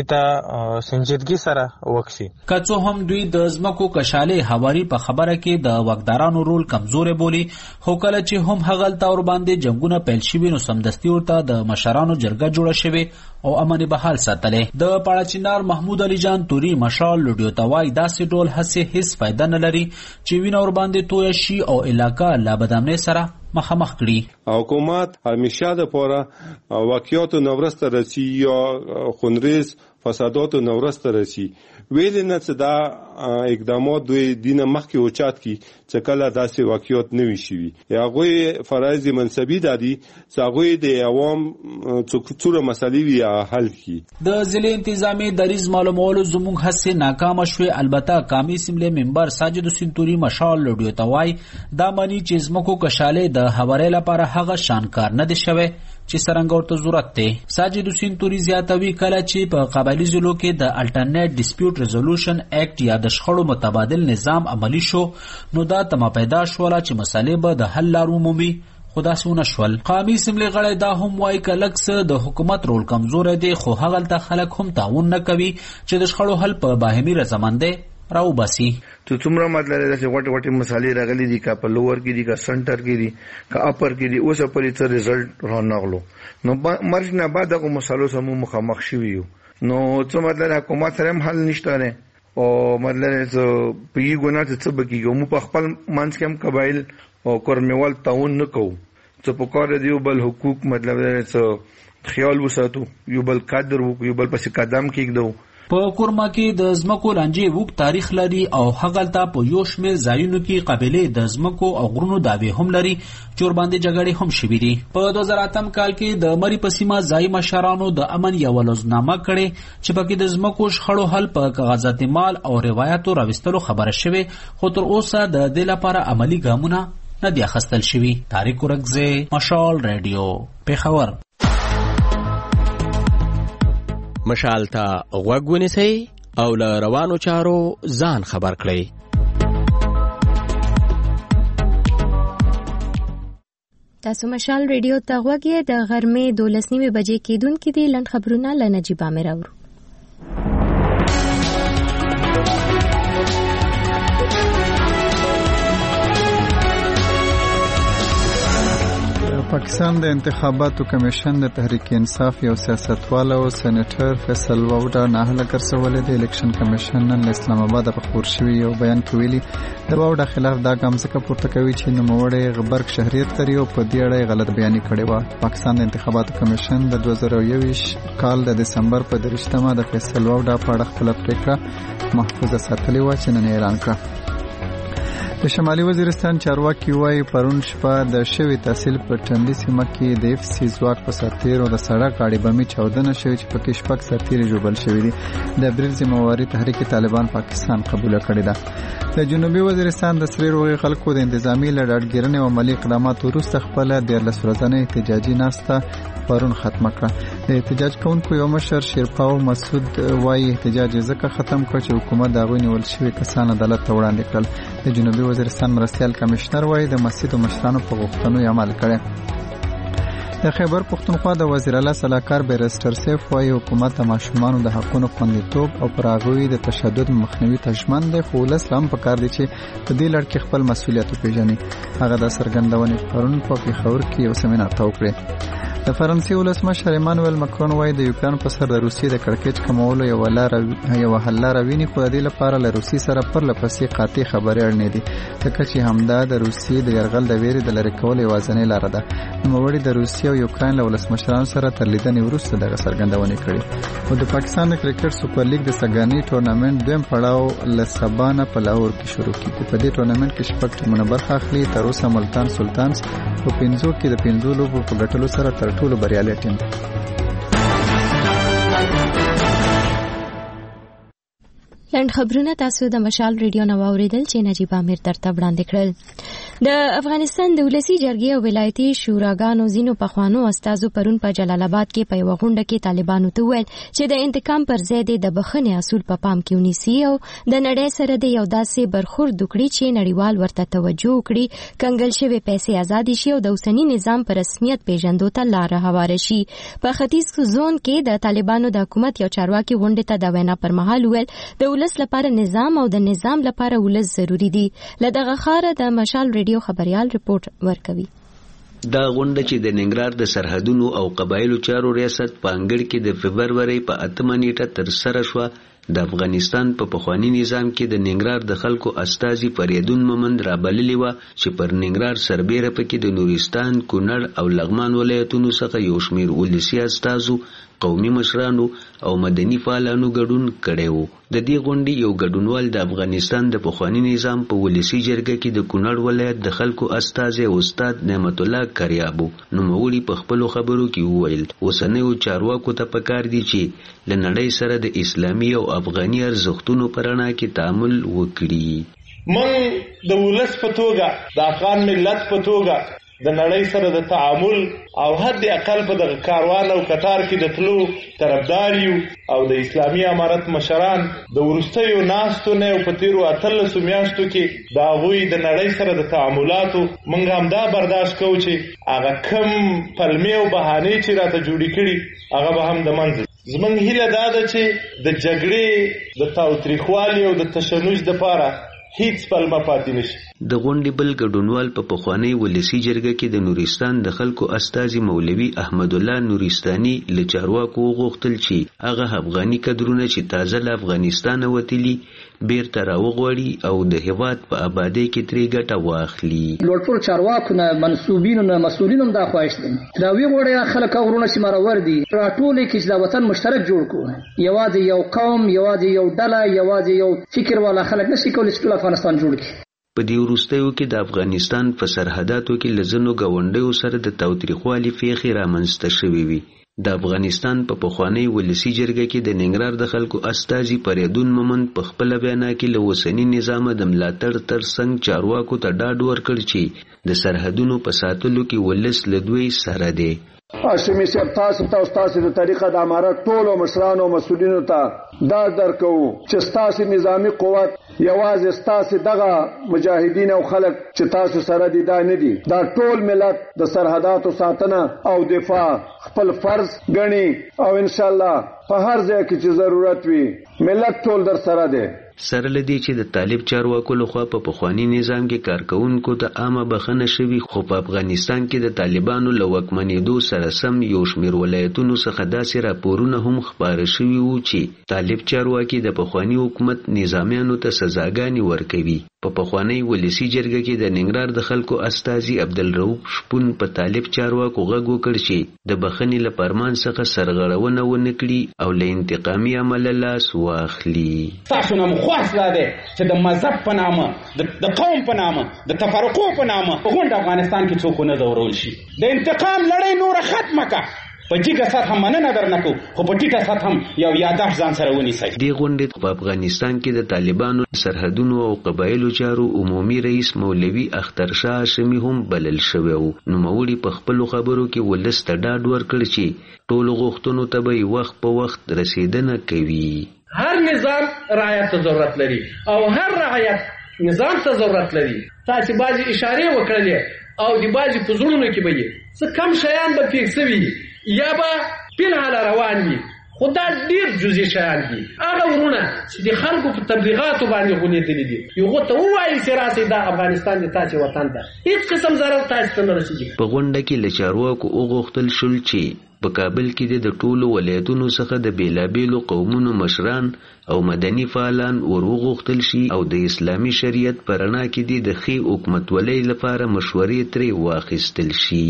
دته سنجیدګي سره وکسي. کڅو هم دوی د ځمکو کشاله حواري په خبره کې د وګدارانو رول کمزوري بولی، خو کله چې هم هغلته ور باندې جنگونه پیل شوي نو سمدستي ورته د مشرانو جرګه جوړه شوه او امن بحال ساتلې. د پاړچینار محمود علي جان توري مشال لډیو توای داسې ډول هڅه هیڅ فائدہ نه لري چې وینه ور باندې توی شي او علاقہ لا بدامنه سره مخامخ کړي. حکومت همیشه د پوره واقعیت نورسته رسی یا خونریز فسادات نورسته رسی ویل نه چې دا اقدامات دوی دینه مخکې اوچات کی چې کله داسې واقعیت نوي شي هغه فرایض منصبي دادي چې هغه د عوام څوره مسلې وی حل کی. د ضلع انتظامی دریز معلومولو زموږ هڅه ناکام شوه. البته قومي سیمله منبر ساجد حسین توري مشال لډیو توای دا مانی چې زمکو کشاله د حواله لپاره هغه شانکار نه دي شوه چې څنګه ورته ضرورت دی. ساجد حسین توري زیاتوي کله چې په قبایلی ضلعو کې د الټرنیټ ډیسپیوټ ریزولوشن اکټ یا د شخړو متبادل نظام عملی شو نو دا تمه پیدا شوله چې مسلې به د حل لارو مومي، خدا سونه شول. قومي سیملې غړي دا هم وایي کلکس د حکومت رول کمزور دی، خو هغه ته خلک هم تعاون نه کوي چې د شخړو حل په باهمي رضامندۍ راو باسي. تو څومره مطلب دی چې وټ مسالې راغلي دي کا په لوور کې دي کا سنټر کې دي کا اپر کې دي اوس په ریټ ریزلټ رانغلو نو مرج نه بعد دغه مسالو سمو مخامخ شوی نو څه مطلب حکومت سره حل نشته نه او مطلب په یی ګونه څه بکیږي مو په خپل منځ کې هم قبایل او کورمیوال تعاون نه کوو څه په کار دی بل حقوق مطلب څه خیال وساتو یو بل قدر یو بل پس قدم کېږدو په کورما کې د ځمکو لانجې اوږد تاریخ لري او هغلته په یو شمېر ځایونو کې قبیلې د ځمکو او غرونو دعوې هم لري چې ورباندې جګړې هم شوي دي. په 2008 کال کې د مري په سیمه ځایي مشرانو د امن یوه لوزنامه کړې چې پکې د ځمکو شخړو حل په کاغذات مال او روایتو راوستلو خبره شوې، خو تر اوسه د دې لپاره عملي ګامونه نه دي اخیستل شوي. طارق ورکزی، مشال ریډیو، پېښور. مشال ته غوږ ونیسئ او له روانو چارو ځان خبر کړئ. تاسو مشال ریډیو ته غوږ یې. د غرمې 12 بجې کېدونکې دي. لنډ خبرونه له نجیب عامر اورو. پاکستان د انتخاباتو کمیشن د تحریک انصاف یو سیاستوال او سېنیټر فیصل واوډا ناهله ګرځولې. د الیکشن کمیشن نن اسلام آباد په خبر شوی یو بیان کې ویلي د واوډا خلاف دا ګام څخه پورته کوي چې نوموړی غبرګ شهریت لري او په دې اړه غلط بیاني کړې و. پاکستان د انتخاباتو کمیشن د 2021 کال د دسمبر په 30مه د فیصل واوډا په اړه خپل پریکړه محفوظه ساتلې و چې نن اعلان کړه. د شمالي وزیرستان چارواکي وايي پرون شپه د شوی تحصیل په ټنډي سیمه کې د اف سی ځواک په سرتیرو د سړک غاړې بمي چاودنه شوې چې پکې شپږ سرتیري ژوبل شوي دي. د اپریل ذمہواري تحریک طالبان پاکستان قبول کړې ده. د جنوبي وزیرستان د سری روغې خلکو د انتظامی لړاډګیرنې او عملی اقداماتو وروسته خپل 14 ورځنۍ احتجاجي ناسته پرون ختمه کړه. د احتجاج کوونکو یو مشر شیرپاو مسعود وايي احتجاج ځکه ختم کړ چې حکومت د هغوی نیول شوي کسان عدالت ته وړاندې کړل. د جنوبي وزیرستان مرستیال کمشنر وايي د مسجد مشرانو په غوښتنو عمل کړی. د خیبر پښتونخوا د وزیر اعلی صلاحکار بیرسټر سیف وايي حکومت د ماشومانو د حقوقو خوندیتوب او پر هغوی د تشدد مخنیوي ته ژمن دی، خو ولس هم پکار دی چې په دې لړ کې خپل مسؤلیت وپیژني. هغه د څرګندونې پرون په پېښور کې یو سیمینار ته وکړی. د فرانسې ولسمشر ایمانوئل مکرون وايي د یوکران په سر د روسیې د کړکېچ کمولو یو حل لاره ویني، خو د دې لپاره له روسیې سره پرله پسې قاطع خبرې اړینې دي، ځکه چې همدا د روسیې د یرغل د ویرې د لرې کولو یوازینۍ لاره ده. نوموړي د روسیې او یوکران له ولسمشرانو سره تر لیدنې وروسته دغه څرګندونې کړې. او د پاکستان د کرکټ سوپر لیګ د سګاني ټورنمنټ دویم پړاو له سبا نه په لاهور کې شروع کیږي. په دې ټورنمنټ کې شپږ ټیمونه برخه اخلي. تر اوسه ملتان سلطانز په 5 کې د 5 لوبو په ګټلو سره تر ټولو بریالي ټیم. لنډ خبرونه تاسو د مشال ریډیو نو اوریدل چې نجیب عامر درته وړاندې کړل. د افغانستان د ولسی جرګې او ولایتي شوراګانو ځینو پخوانو استادو پرون په جلال آباد کې په یو غونډه کې طالبانو ته ویل چې د انتقام پر ځای د بخښنې اصول په پام کې ونیسي او د نړۍ سره د یو داسې برخورد وکړي چې نړیوال ورته توجه وکړي، کنګل شوی پیسې آزاد شي او د اوسنی نظام پر رسمیت پیژندو ته لار هواره شي. په ختیځ زون کې د طالبانو د حکومت یو چارواکي غونډه ته د وینا پر مهال ویل د ولس لپاره نظام او د نظام لپاره ولس ضروری دي. لدغه خاره د مشال ریډیو خبريال رپورت ورکوي. دا غونډه چې د ننګرهار د سرحدونو او قبایلو چارو ریاست په انګړ کې د فبروري په 8 نیټه تر سره شوه. د افغانستان په پخوانی نظام کې د ننګرهار د خلکو استازي فریدون مومند رابللی و چې پر ننګرهار سربیره پکې د نورستان، کونړ او لغمان ولایتونو څخه یو شمیر ولسی استازو، قومي مشرانو او مدني فعالانو ګډون کړی و. د دې غونډې یو ګډونوال د افغانستان د پخوانی نظام په ولسی جرګه کې د کونړ ولایت د خلکو استازي استاد نعمت الله کریابو نوموړي په خپلو خبرو کې وویل اوسنیو چارواکو ته پکار دي چې له نړۍ سره د اسلامي او افغاني ارزښتونو په رڼا کې تعامل وکړي. من د ولس په توګه د افغان ملت په توګه د نړۍ سره د تعامل او حد اقل په دغه کاروان او قطار کې د تلو طرفدار یو او د اسلامي امارت مشران د وروستیو ناستو نه په تیرو 13 میاشتو کې د هغوی د نړۍ سره د تعاملاتو موږ هم دا برداشت کوو چې هغه کم پلمې او بهانې چې راته جوړې کړي هغه به هم د منځ. زموږ هیله دا ده چې د جګړې د تاوتریخوالي او د تشنج دپاره هیڅ پلمه پاتې نشي. د غونډې بل ګډونوال په پخوانی ولسی جرګه کې د نورستان د خلکو استازي مولوي احمد الله نورستاني له چارواکو غوښتل چې هغه افغاني کډرونه چې تازه له افغانستان وتلي بیرته راوغوړي او د هیواد په آبادی کې ترې ګټه واخلي. لوړپوړو چارواکو نه منسوبینو نه مسؤلینو دا خواهش دي راوي غوړي خلک او ورونه چې مرور دي راټول کې چې د وطن مشترک جوړ کړو. یوازې یو قوم یوازې یو ډله یوازې یو فکر والا خلک نشي کولای چې ټول افغانستان جوړ کړي. په دې وروستیو کې د افغانستان په سرحداتو کې لزنو غونډیو سره د تاوتریخوالي پیښې رامنځته شوې وي. د افغانستان په پخوانی ولسی جرګه کې د ننګرهار د خلکو استازي پریدون مومند په خپل بیان کې له اوسنی نظام د ملاتړ ترڅنګ چارواکو ته ډاډ ورکړ چې د سرحدونو په ساتلو کې ولس له دوی سره دی. هاشمي صاحب تاسو د طریقه د امارات ټولو مشرانو او مسؤلینو ته دا درکو چې تاسو نظامی قوت یوازې تاسو دغه مجاهدین او خلک چې تاسو سره دي دا نه دي. دا ټول ملت د سرحداتو ساتنه او دفاع خپل فرض ګڼي او ان شاء الله په هر ځای کې چې ضرورت وي ملت ټول در سره دی. سره لدی چې د طالب چارواکو لخوا په پخوانی نظام کې کارکونکو ته عامه بخنه شوی، خو په افغانستان کې د طالبانو له واکمنېدو سره سم یو شمېر ولایتونو څخه داسې راپورونه هم خپاره شوي وو چې طالب چارواکي د پخوانی حکومت نظامیانو ته سزاګانې ورکوي. په پخوانی ولسی جرګه کې د ننګرهار د خلکو استازي عبدالرؤف شپون په طالب چارواکو غږ وکړ چې د بخښنې له فرمان څخه سرغړونه ونه کړي او له انتقامي عمله لاس واخلي. تاسو نه مخواست ده چې د مذهب په نامه د قوم په نامه د تفرقو په نامه په غونډه افغانستان کې څوک نه ځورول شي. د انتقام لړۍ نور ختمه کا په جګه سطح مننه درنکو، خو په ټیټه سطح هم یو یادښت ځان سره ونیسئ. دې غونډې په افغانستان کې د طالبانو سرحدونو او قبایلو چارو عمومي رئیس مولوي اخترشاه هاشمي هم بلل شوی و. نوموړي په خپلو خبرو کې ولس ته ډاډ ورکړ چې ټولو غوښتنو ته به وخت په وخت رسیدنه کوي. هر نظام رعایت ته ضرورت لري او هر رعایت نظام ته ضرورت لري. تاسو باندې اشاره وکړلې او د باندې په زړونو کې به څه کم شیان به فکس وي یا به فلحال روان وي، خو دا ډېر جزئي شیان دي. هغه ورونه چې د خلکو په تبلیغاتو باندې غولېدلي دي، یو ته ووایي چې راسئ دا افغانستان د تاسې وطن ده، هېڅ قسم ضرر تاسې ته نه رسېږي. په غونډه کې له چارواکو وغوښتل شول چې په کابل کې د ټولو ولایتونو څخه د بیلابیلو قومونو مشران او مدني فعالان وروغوښتل شي او د اسلامي شریعت په رڼا کې د ښې حکومتولۍ لپاره مشورې ترې واخیستل شي.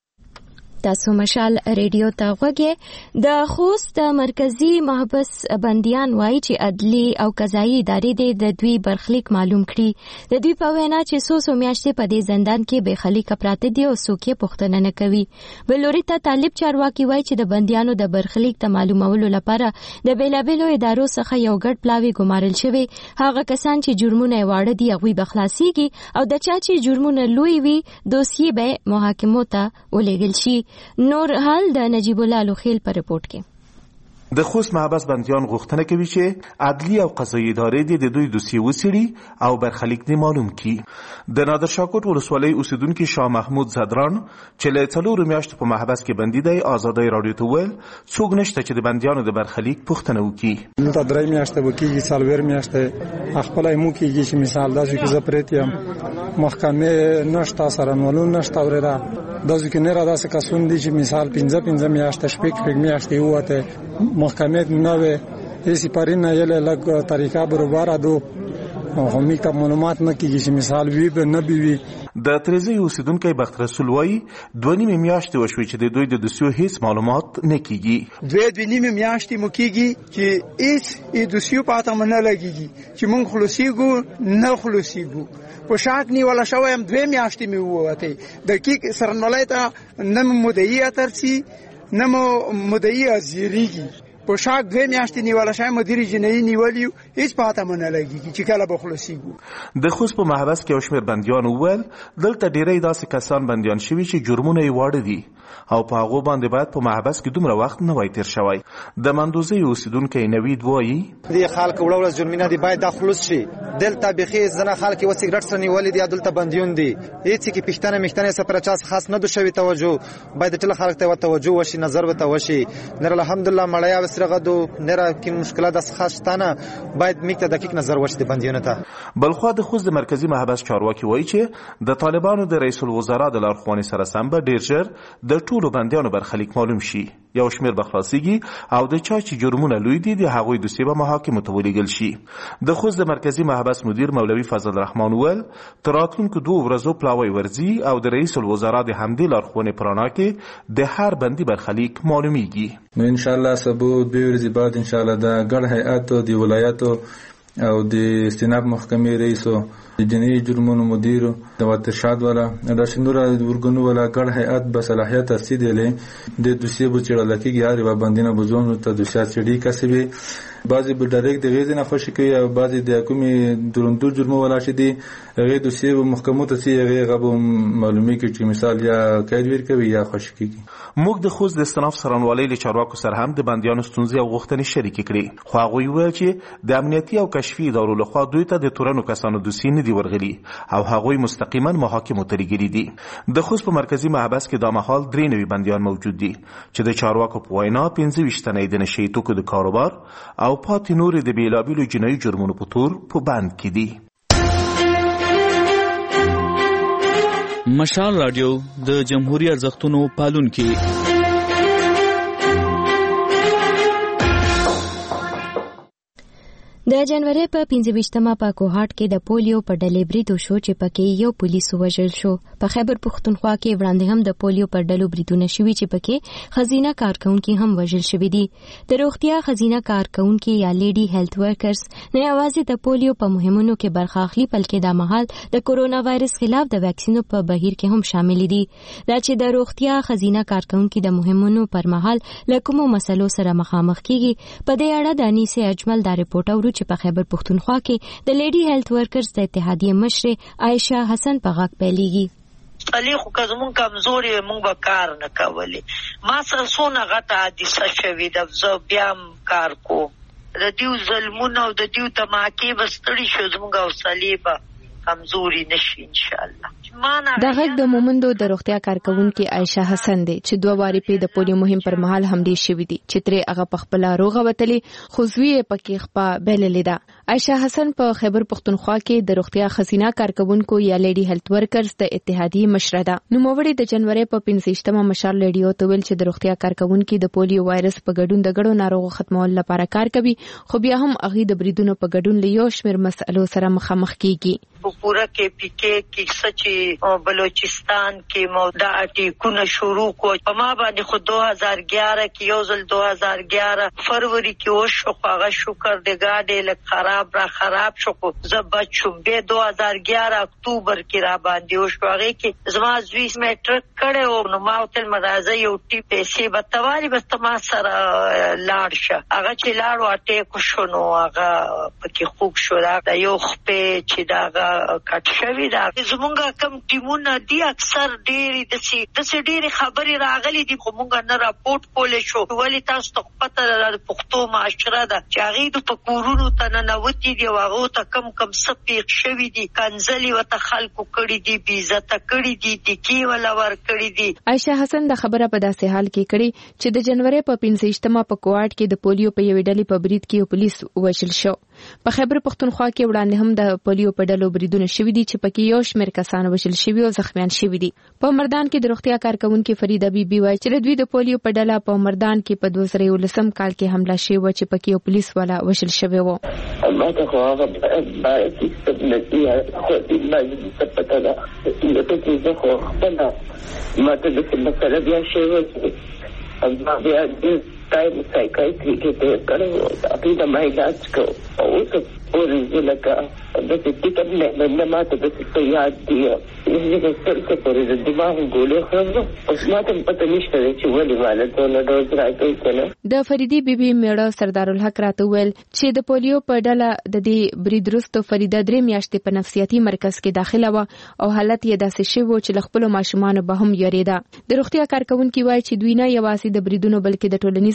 تاسو مشال ریډیو ته غوږی. د خوست مرکزی محبس بندیان وایي چې عدلي او قضایي ادارې د دوی برخلیک معلوم کړي. د دوی په وینا چې څو میاشتې په دې زندان کې بې خلیقه پراته دي او څوک یې پوښتنه نه کوي. بل لوري ته طالب چارواکي وایي چې د بندیانو د برخلیک ته معلومولو لپاره د بیلابیلو ادارو څخه یو ګډ پلاوی ګمارل شوی. هغه کسان چې جرمونه یې واړه دي هغوی به خلاصیږي او د چا چې جرمونه لوی وي دوسیې به محاکمو ته ولېږل شي. نور حال د نجیب الله لوخیل پر رپورت کې. د خوست محبس بندیان غوښتنه کوي چې عدلی او قضایي ادارې د دوی دوسیې وڅېړي او برخلیک دې معلوم کړي. د نادر شاه کوټ ولسوالۍ اوسیدونکي شاه محمود زدران چې له 4 میاشتو په محبس کې بندي دی ازادۍ راډیو ته وویل څوک نشته چې د بندیانو د برخلیک پوښتنه وکړي. دلته 3 میاشتې به کېږي 4 میاشتې خپله یې مو کېږي چې مثال داسې کې زه پرېت یم محکمې نشته سره معلوم نشته اورېده داسې کې نه را داسې کسون دي چې مثال 15 میاشتې شپږ میاشتې ووته محکمې نه وي هیڅ پارینه یې لږ طریقه برابر دو همي کا معلومات نه کیږي چې مثال وی به نه وي. د تریزی اوسیدونکو بخت رسول وایي 2.5 میاشتې وشوي چې د دوی د دوسیو هیڅ معلومات نه کیږي. 2.5 میاشتې مو کیږي چې هیڅ دوسیو پاته نه لګیږي چې مونږ خلاصيګو نه خلاصيګو. په شاک نیول شوم 2 میاشتې مې ووته د کیک سرنولایته نه مدعی اترسي نه مدعی ازيريږي. په شاک 2 میاشتې نیول شوی مدیر جنایي نیولیو هیڅ پاته مونږ نه لګیږي چې کله به خلاصيګو. د خوست په محبس کې شمېر بندیان وویل دلته ډېری داسې کسان بندیان شوي چې جرمونه یې واړه دي او په هغو باندې باید په محبس کې دومره وخت نه وای تیر شوی. د مندوزۍ اوسیدونکی نوید وایي دې خلک وړ ورځ جرمینه دي باید د خلاص شي دلته بخي زنه خلک و سیګریټ سره نیولې دي دلته بنديون دي هیڅ کی پښتنه مختنه سره چاس خاص نه دو شوی توجه باید ټول خلک ته توجه وشي نظر وته وشي نر الحمدلله مړیا وسرغه دو نره کی مشکلات از خاصتانه باید میکته دقیق نظر وشي د بنديون ته. بلخو د خوست مرکزی محبس چارواکي وایي چې د طالبانو د رئیس الوزرا د لارښوونې سره سم به ډیر ژر د ټولو بندیانو برخلیک معلوم شي یو شمیر بخلاصيږي او د چا چې جرمونه لوی دي د هغوی دوسیه به محاکمو ته ولیږل شي. د خوست د مرکزی محبس مدیر مولوي فضل الرحمن وویل تر راتلونکو 2 ورځو پلاوی ورزي او د رئیس الوزرا د همدې لارښوونې په رڼا کې د هر بندي برخلیک معلومیږي. نو ان شاء الله سبو 2 ورځې بعد ان شاء الله د ګډ هیئات د ولایتو او د استیناب محکمې رئیسو د جنایي جرمونو مدیر د وترشاد والا د شنورا ورګونو والا ګډ هیئات به صلاحیت استیدلې د دوسیه بچړل کېږي هر و باندې بزون ته دوسیه چړي کسبي بعضی به ډایرکټ د غیزنه خوشی کوي او بعضی د حکومت درندو جرم ولا شي دي غي دوسیه به محکمو ته سي غي غو معلومي کې چې مثال یا قید ور کوي یا خوشی کوي. موږ د خوست د استناف سرانوالۍ له چارواکو سره هم د بنديانو ستونزې او غوښتنې شریک کړې خو هغه ویل چې د امنیتي او کشفي ادارو لخوا دوی ته د تورنو کسانو دوسیه نه دی ورغلي او هغه مستقیما محاکمو ته لګري دي. د خوست په مرکزی محبس کې د مهال 3 نوي بنديان موجود دي چې د چارواکو په وینا 15 تنه د نشي توکو د کاروبار او پاتې نور د بیلابیلو جنایي جرمونو په تور په بند کې دي. مشال رادیو د جمهوریت ارزښتونو پالونکي د جنوري په 25مه په کوهاټ کې د پولیو په ډلې بریدو شو چې پکې یو پولیس وژل شو. په خیبر پښتونخوا کې وړاندې هم د پولیو پر ډلو بریدونه شوي چې پکې خزینه کارکونکي هم وژل شوي دي. د روغتیا خزینه کارکونکي یا لیډي هیلث ورکرز نه یوازې د پولیو په مهمونو کې برخه اخلي بلکې د مهال د کورونا وایرس خلاف د ویکسینو په بهیر کې هم شامل دي. دا چې د روغتیا خزینه کارکونکي د مهمونو پر مهال له کومو مسلو سره مخامخ کیږي په دې اړه د انیسه اجمل دا ریپورت اورو چې په خیبر پښتونخوا کې د لیډي هیلث ورکرز د اتحادیې مشر عائشه حسن په غاک پیلېږي. علي خو که زمونږ کمزوري مونږ به کار نه کولی ما سره څونه غټه حادثه شوې ده زه بیا هم کار کوم د دیو ظلمونه او د دیو تماکې به ستړي شو زمونږ حوصلې به کمزوري نشي انشاءالله. دا غږ د مومندو د روغتیا کارکونکي عائشه حسن دی چې 2 واري په د پولیو مهم پر مهال حملې شوې دي چې ترې هغه په خپل روغه وتلې خو زوی پکې خپه بللې ده. عائشه حسن په خیبر پښتونخوا کې د روغتیا خزینه کارکونکو یا لیډي هیلث ورکرز د اتحادیې مشره ده. نو موړي د جنوري په 15مه مشال لیډیو ته ویل چې د روغتیا کارکونکي د پولیو وایرس په ګډون د ګډو ناروغ ختمولو لپاره کار کوي خو بیا هم هغه د بریدونو په ګډون له یو شمېر مسلو سره مخامخ کیږي. پورا کې پکې کې سچي بلوچستان کې مودا اټیکونه شروع کو په ما باندې خو 2011 کې یو ځل 2011 فروری کې وشو هغه شکر د ګاډې له خراب شو زه بچم به 2011 اکتوبر کې را باندې وشو هغه کې زما زوی میټرک کړه او نو ما تل مرزه یو ټی پیسې بتوالي بس ما سره لاړ شه هغه چې لاړ اټیک شو نو هغه پکې خوب شو دا یو خپې چې دا کټ شوی دا زمونږ کم ټیمونه دي اکثر ډېری د ډېری خبرې راغلي دي خو مونږ نه راپورټ کولې شو ولی تاسو ته پته د پښتو معاشره ده چې هغه د پکورونو ته ننوتي دي هغه ته کم سپیق شوی دي کنځلي وته خلکو کړي دي بې عزته کړي دي ټکی ولا ور کړي دي. عائشه حسن د خبره په داسې حال کې کړي چې د جنوري په 15مه په کوهاټ کې د پولیو په یوې ډلې په برید کې پولیس وژل شو. په خیبر پښتونخوا کې وړاندې هم د پولیو په ډلو بریدونه شوي دي چې پکې یو شمېر کسان وژل شوي او زخمیان شوي دي. په مردان کې د روغتیا کارکونکي فریده بیبي وایي چې دوی د پولیو په ډله په مردان کې په 2019 کال کې حمله شوې و چې پکې یو پولیس والا وژل شوی و. ما ته خو هغه باید سپنتي خو دې باندې څه پته ده چې زه خو خپله ما ته د مسله بیا شوی ما بیا د ټایم سایکایټري کې ته کړو اپی د ما علاج کو او اوس پورې لکه د دې نه ماته د څه یاد دی چې د سترګې پورې د دماغ ګولې خورم اوس ماته پته نشته چې ولې والده نه ډوز راکوي کنه. د فریدي بیبي میړه سردار الحق راته ویل چې د پولیو په ډله د دې برید وروسته فریده 3 میاشتې په نفسیاتي مرکز کې داخله و او حالت یې داسې شوی و چې خپل ماشومان به هم یریده. د روغتیا کارکونکي وایي چې دوی نه یوازې د بریدونو بلکې د ټولنیز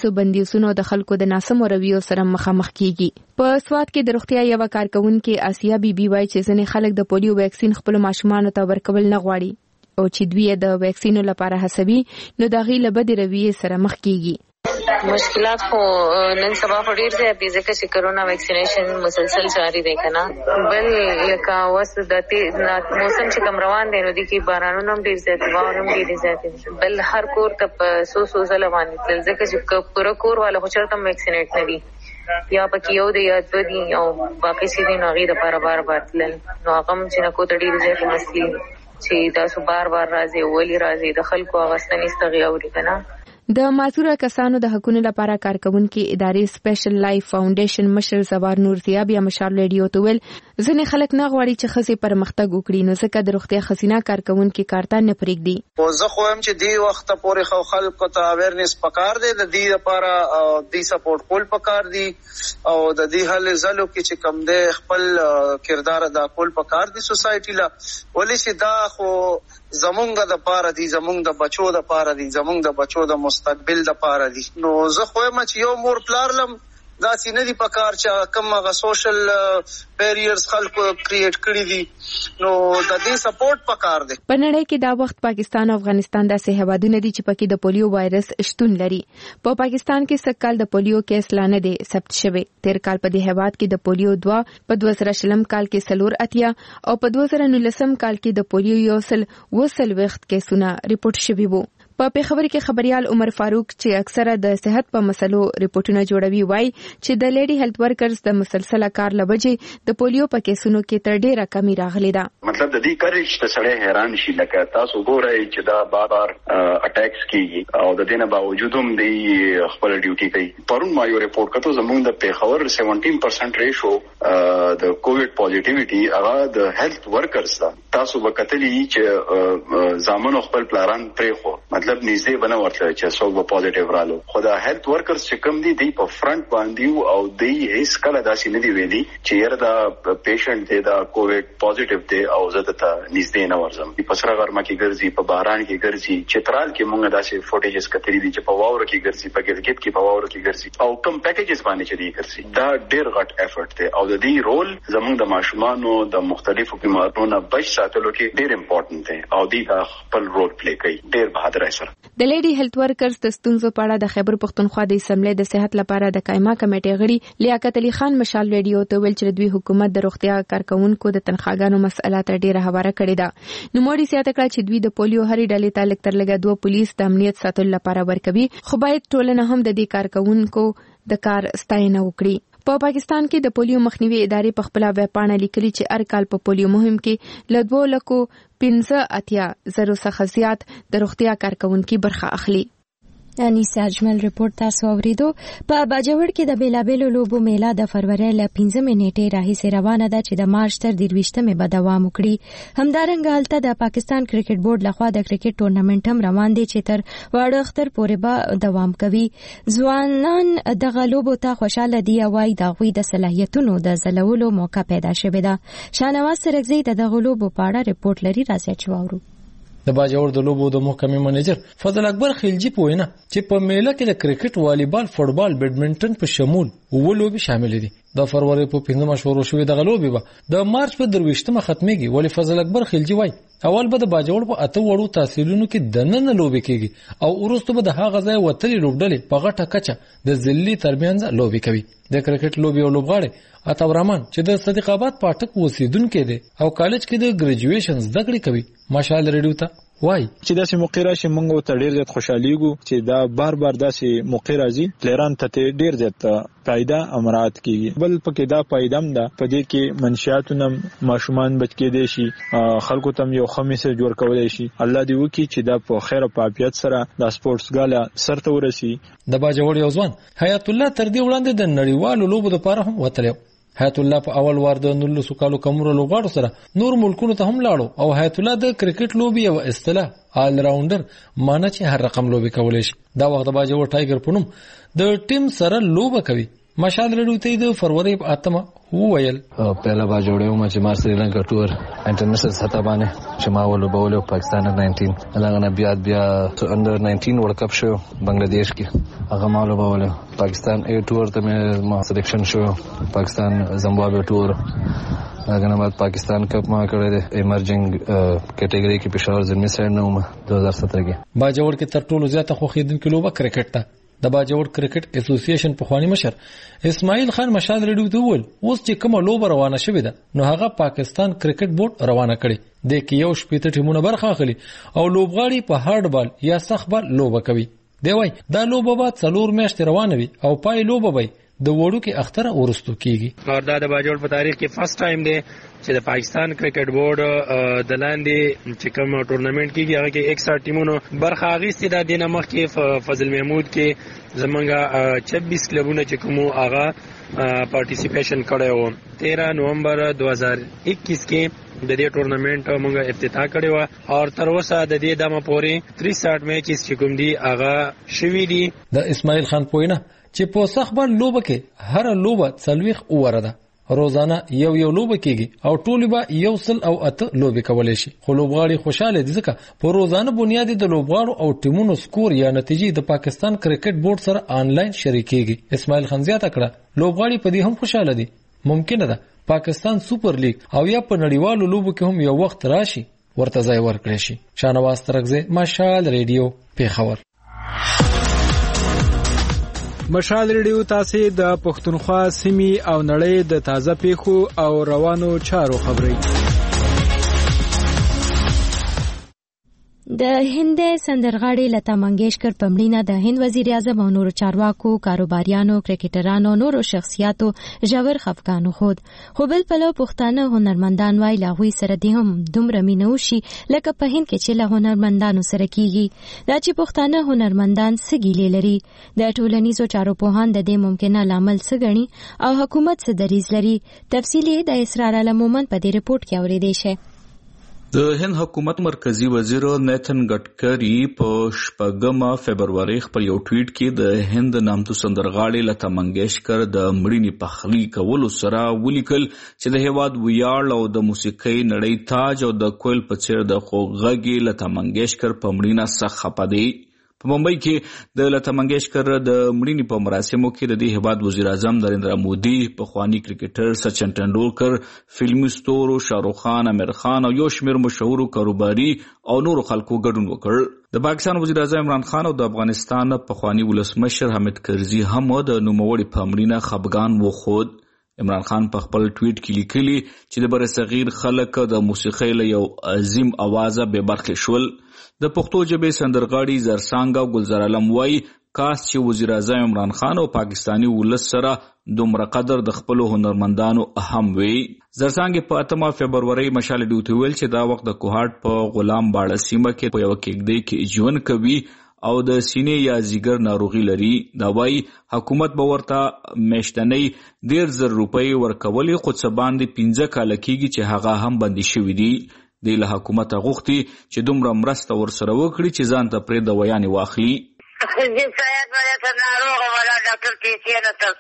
پولیسو بندیزونو د خلکو د ناسمو رویو سره مخامخ کیږي. په سوات کې د روغتیا یو کارکونکو آسیا بیبي وایي چې ځینې خلک د پولیو ویکسین خپل ماشومانو ته ورکول نه غواړي او چې دوی د ویکسینو لپاره هڅوي نو د هغې له بدې رویې سره مخ کیږي. مشکلات خو نن سبا په ډیر ځای دي ځکه چې کرونا ویکسینیشن مسلسل جاری دی کنه. بل لکه اوس د موسم چې کوم روان دی نو د کې بارانونه هم ډیر زیات واورم ډیر زیات. بل هر کور ته په سو ځله باندې تل ځکه چې پوره کور والا خو چرته ویکسینیټ نه دي یا پکې یو دی یا دوه دي او باقي چې دي نو هغې دپاره بار تلل نو هغه هم چې نکو ته ډېرې زیاتې مسلې چې تاسو بار راځئ ولې راځئ د خلکو هغه ستنیز تغې اوري که نه. د معذوره کسانو د حقونو لپاره کارکونکي ادارې سپیشل لایف فاونډیشن مشر زوار نور زیاب یا مشال ریډیو ته ویل ځینې خلک نه غواړي چې ښځې پرمختګ وکړي نو ځکه د روغتیا ښځینه کارکونکي کار ته نه پرېږدي. خو زه خو یم چې دې وخته پورې خلکو ته اویرنس پکار دی د دې لپاره دې سپورټ کول پکار دی او د دې هلې ځلو کې چې کم دی خپل کردار ادا کول پکار دی سوسایټي لا ولې چې دا خو زمونږ د پاره دي زمونږ د بچو د پاره دي زمونږ د بچو د مستقبل د پاره دي. نو زه خو یم چې یو مور پلار لم دا سینه دي پکار چې کوم هغه سوشل بیریرز خلکو کریټ کړی دي نو د دې سپورټ پکار دی. په نړۍ کې دا وخت پاکستان او افغانستان داسې هیوادونه دي چې پکې د پولیو وایرس شتون لري. په پاکستان کې سږ کال د پولیو کیس لا نه دی ثبت شوی. تیر کال په دې هیواد کې د پولیو 2 په 2020 کال کې 4 او په 2019 کال کې د پولیو یو سل وسل وخت کیسونه ریپورت شوي وو. په پیښور کې خبريال عمر فاروق چې اکثره د صحت په مسلو ریپورتونه جوړوي وایي چې د لیډي هیلث ورکرز د مسلسله کار لوجې د پولیو په کیسونو کې تر ډیره کمی راغلي ده. مطلب د دې کار چې سړی حیران شي لکه تاسو ګورئ چې دا بار اٹیکس کیږي او د دې نه باوجود هم دی خپل ډیوټي کوي. پرون ما یو ریپورت کړو زموږ د پیښور 17% ریشو د کووډ پوزټیویټي هغه د هیلث ورکرز ده. تاسو وکتلی چې زامنو خپل پلان پرې خو مطلب نږدې بنه ورته چې څوک به پوزټیو رالو خو دا هیلث ورکرز چې کوم دي دی په فرنٹ باندې او دی هیڅ کله داسې نه دی ویلي چې یاره دا پیشنټ دی دا کووډ پوزټیو دی او زه ته نږدې نه ورځم. په سره غرمه کې ګرځي په باران کې ګرځي چترال کې موږ داسې فوټیجز کتري دي چې په واوره کې ګرځي په ګلګت کې په واوره کې ګرځي او کم پیکیجز باندې چې دی ګرځي دا ډېر غټ افورت دی او د دې رول زموږ د ماشومانو د مختلفو بیمارونو بچ ساتلو کې ډېر امپورټنت دی او دی دا خپل رول پلی کوي. ډېر بهادر سره د لیډي هیلث ورکرز د ستونزو په اړه د خیبر پښتونخوا د اسمبلی د صحت لپاره د قائمه کمیټې غړي لیاقت علي خان مشال ریډیو ته ویل چې دوی حکومت د روغتیا کارکونکو د تنخواګانو مسله تر ډیره هواره کړې ده. نو موږ زیاته کړه چې دوی د پولیو هرې ډلې ته لږ تر لږه 2 پولیس د امنیت ساتلو لپاره ورکوي خو باید ټولنه هم د دې کارکونکو د کار ستاینه وکړي. په پاکستان کې د پولیو مخنیوي ادارې په خپل ویب پاڼه لیکلي چې هر کال په پولیو مهم کې له 2,15,000 څخه زیات د روغتیا کارکونکو برخه اخلي. انیسه اجمل رپورت تاسو اوریدو. په باجوړ کې د بیلابیلو لوبو میله د فروری له 15 نیټې راهیسې روانه ده چې د مارچ تر 23 به دوام وکړي. همدارنګه هلته د پاکستان کرکټ بورډ لخوا د کرکټ ټورنمنټ هم روان دی چې تر واړه اختر پورې به دوام کوي. ځوانان دغه لوبو ته خوشاله دي او وايي د هغوی د صلاحیتونو د ځلولو موقع پیدا شوې ده. شاهنواز سرکزی د دغه لوبو په اړه رپورت لري، راځي چې واورو. د باجوړ د لوبو د محکمې منیجر فضل اکبر خلجی په وینا چې په میله کې د کرکټ، والیبال، فوټبال، بیډمنټن په شمول و لوبي شامل دي. د فروری په 15 شروع شوې د لوبي به د مارچ په 23 ختميږي. ولی فضل اکبر خلجی وای اول به د باجوړ په اته وړو تحصیلونو کې د نن لوبي کېږي او وروسته به د هغه ځای وتلي لوبډلې په غټه کچه د ذلی ترمنځ لوبي کوي. د کرکټ لوبي او لوبغاړي عطاورحمان چې د صدیق آباد پاټک اوسیدونکو دی او کالج کې د ګریجویشن زده کړې کوي ماشال ریډیو ته وای چې داسې موقع راشي موږ ته ډیر زیات خوشاليږو چې دا بار داسې موقع راځي پلیران ته ډیر زیات فائدہ امرات کیږي. بل پکې دا فائدم ده په دې کې منشیاتونم ماشومان بچ کې دي شي خلکو تم یو خمیسه جوړ کولای شي. الله دې وکړي چې دا په خیر او عافیت سره د سپورتس غاله سرته ورسي. د باجوړ یو ځوان حیات الله تر دې وړاندې د نړیوالو لوبو لپاره هم وتلی. حیات الله په اول وار د 19 کالو کمرو لوبغاړو سره نور ملکونو ته هم لاړو او حیات الله د کرکټ لوبي او اصطلاح آل راونډر معنی چې هر رقم لوبي کولای شي. دا وخت باجوړ ټایګر پونم د ټیم سره لوبه کوي. مشال ریډیو ته د فروری په 8 وویل پهلا با جوړیو ما چې ما سریلانکا ټور انټرنیشنل سطح باندې چې ما ولوبولو پاکستان 19 هغه بیا انډر 19 ورلد کپ شو بنگلاديش کې هغه ما ولوبولو پاکستان ای ټور ته ما سلیکشن شو پاکستان زمبابوے ټور هغه نه بعد پاکستان کپ ما کړی دی ایمرجنګ کیټګری کې پېښور زلمی سایډ نه 2017 کې باجوړ کې تر ټولو زیاته خو خیدونکو لوبه کرکټ ته د باجوړ کرکټ اسوسییشن په خواني مشر اسماعیل خان مشال ریډیو ته وویل اوس چې کومه لوبه روانه شوې ده نو هغه پاکستان کرکټ بورډ روانه کړي د کې یو شپږ ټیمونه برخه اخلي او لوبغاړي په هارد بال یا سخت بال لوبه کوي دی وای دا لوبه به 4 میاشتې روانه وي او پای لوبه به د وړو کې اختر اورستو کیږي او دا د باجوړ په تاریخ کې فرست ټایم دی چې د پاکستان کرکټ بورډ د لاندې چې کوم ټورنمنت کیږي هغه کې 61 ټیمونو برخه اخیستې ده د نمخ کې فضل محمود کې زمونږه 26 کلبونه چې کوم هغه پارټیسیپیشن کړی وو 13 نومبر 2021 کې د دې ټورنمنت موږ افتتاح کړی و او تر اوسه د دې دمه پورې 63 میچز چې کوم دي هغه شوي دي د اسماعیل خان پوینه چې په سخبر لوبه کې هر لوبه څلويخ اوره ده روزانه یو لوبه کېږي او ټول به یو سل او اته لوبه کولای شي خو لوبغاړي خوشاله دي ځکه په روزانه بنیاد د لوبغاړو او ټیمونو سکور یا نتیجې د پاکستان کرکټ بورډ سره آنلاین شریکېږي اسماعیل خان زیاته کړه لوبغاړي په دې هم خوشاله دي ممکنه ده پاکستان سوپر لیگ او یا په نړیوالو لوبو کې هم یو وخت راشي ورته ځای ورکړي شي شانواز ترغزه مشال ریډیو پیښور مشال ریډیو تاسو د پښتونخوا سیمې او نړۍ د تازه پیښو او روانو چارو خبري د هند سندرغاړي لتا منگیشکر په مړینه د هند وزیر اعظم او نورو چارواکو کاروباریانو کرکټرانو نورو شخصیاتو ژور خفګان خود خو بل پلو پښتانه هنرمندان وای لاغوي سره دي هم دومره مينوشي لکه په هند کې چې له هنرمندانو سره کیږي دا چې پښتانه هنرمندان سګیلې لري د ټولنیزو چارو په هند د دې ممکنه لامل سګني او حکومت څه دریز لري تفصیلی د اسرار علم مومن په دې رپورت کې اورېدې شي د هند حکومت مرکزی وزیر نیتن ګټکری په 8 فبرवरी خپل یو ټویټ کې د هند نامتو سندرغاړي لتا منگیشکر د مړینې پخلی کولو سره ولیکل چې د هیواد ویاړ او د موسیقۍ نړۍ تاج او د کویل په څیر د خوږغږي لتا منگیشکر په مړینه سخت خپه دی په ممبئی کې د لتا منگیشکر د مړینې په مراسمو کې د دې هیواد وزیر اعظم نریندرا مودي پخوانی کرکټر سچن ټنډولکر فلمي ستورو شاهرخ خان امیر خان او یو شمېر مشهور کاروباري او نورو خلکو ګډون وکړ د پاکستان وزیر اعظم عمران خان او د افغانستان پخوانی ولسمشر حامد کرزي هم د نوموړي په مړینه خفګان وښود عمران خان په خپل ټویټ کې لیکلي چې د برصغیر خلک د موسیقۍ له یو عظیم اوازه بې برخې شول د پښتو ژبې سندرغاړي زرسانګ او ګلزار علم وایي کاس چې وزیر اعظم عمران خان او پاکستانی ولس سره دومره قدر د خپل هنرمندانو اهم وي زرسانګ په 8 فبرवरी مشال ډیوټي ویل چې دا وخت د کوهاټ په غلام باړه سیمه کې په یو کېږدۍ کې ژوند کوي او د سینې یا زیګر ناروغي لري دا وایي حکومت به ورته میاشتنۍ 1,000 روپۍ ورکولې خو څه باندې 15 کاله کېږي چې هغه هم بندي شوي دي د له حکومت غوښتي چې دومره مرسته ورسره وکړي چې ځان ته پرې د ویانې واخلي دې سایت باندې ته ناروغه ولا ډاکټر کې نه تر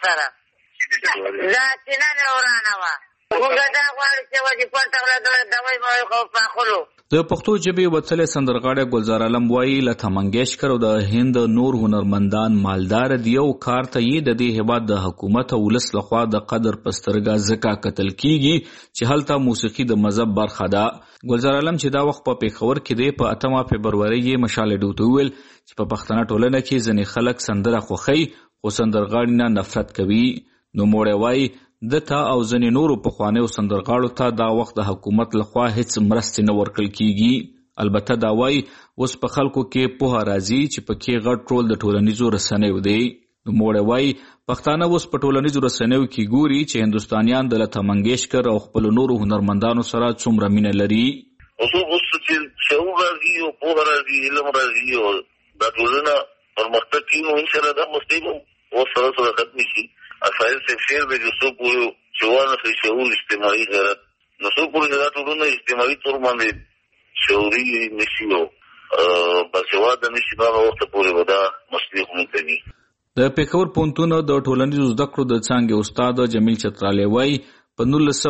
سره ذاتینه نه ورانه وا وګدا غواړي چې وځي پټه غلا دوی مې خو پاخلو د پښتو ژبې وڅلې سندرغاړي ګلزار علم وایي لتا منگیشکر او د هند نور هنرمندان مالدار دي او کار ته یې د دې هیواد د حکومت او ولس لخوا د قدر پسترګه زکا قتل کیږي چې هلته موسیقي د مذهب برخه ده ګلزار علم چې دا وخت په پیښور کې دی په 8 فبرवरी یې مشال ډیوټي ویل چې په پښتنه ټولنه کې ځنې خلک سندره خوخی خو سندرغاړي نه نفرت کوي نو موړی وایي دته او ځنې نورو پخوانیو سندرغاړو ته دا وخت د حکومت لخوا هیڅ مرستې نه ورکړل کیږي البته دا وایي اوس په خلکو کې پوهه راځي چې پکې غټ رول د ټولنیزو رسنیو دی نو موړی وایي پښتانه اوس په ټولنیزو رسنیو کې ګوري چې هندوستانیان د لتا منگیشکر او خپل نورو هنرمندانو سره څومره مینه لري اوس چې شعور راځي او پوهه راځي علم راځي او دا ټولنه پرمختګ کوي ان شاء الله دا مستقیم او سره ختم شي اسایل سے شیر به جو پورو جوان سے شعور اجتماعي غیرت نو څو پورې دا ټولنه اجتماعي تور باندې شعوري نشي او باسواده نشي دا وخت پورې ودا مسلې هم کوي د پیښور پونتون د ټولنیزو زده کړو د څانګې استاد جمیل چترالی وایي په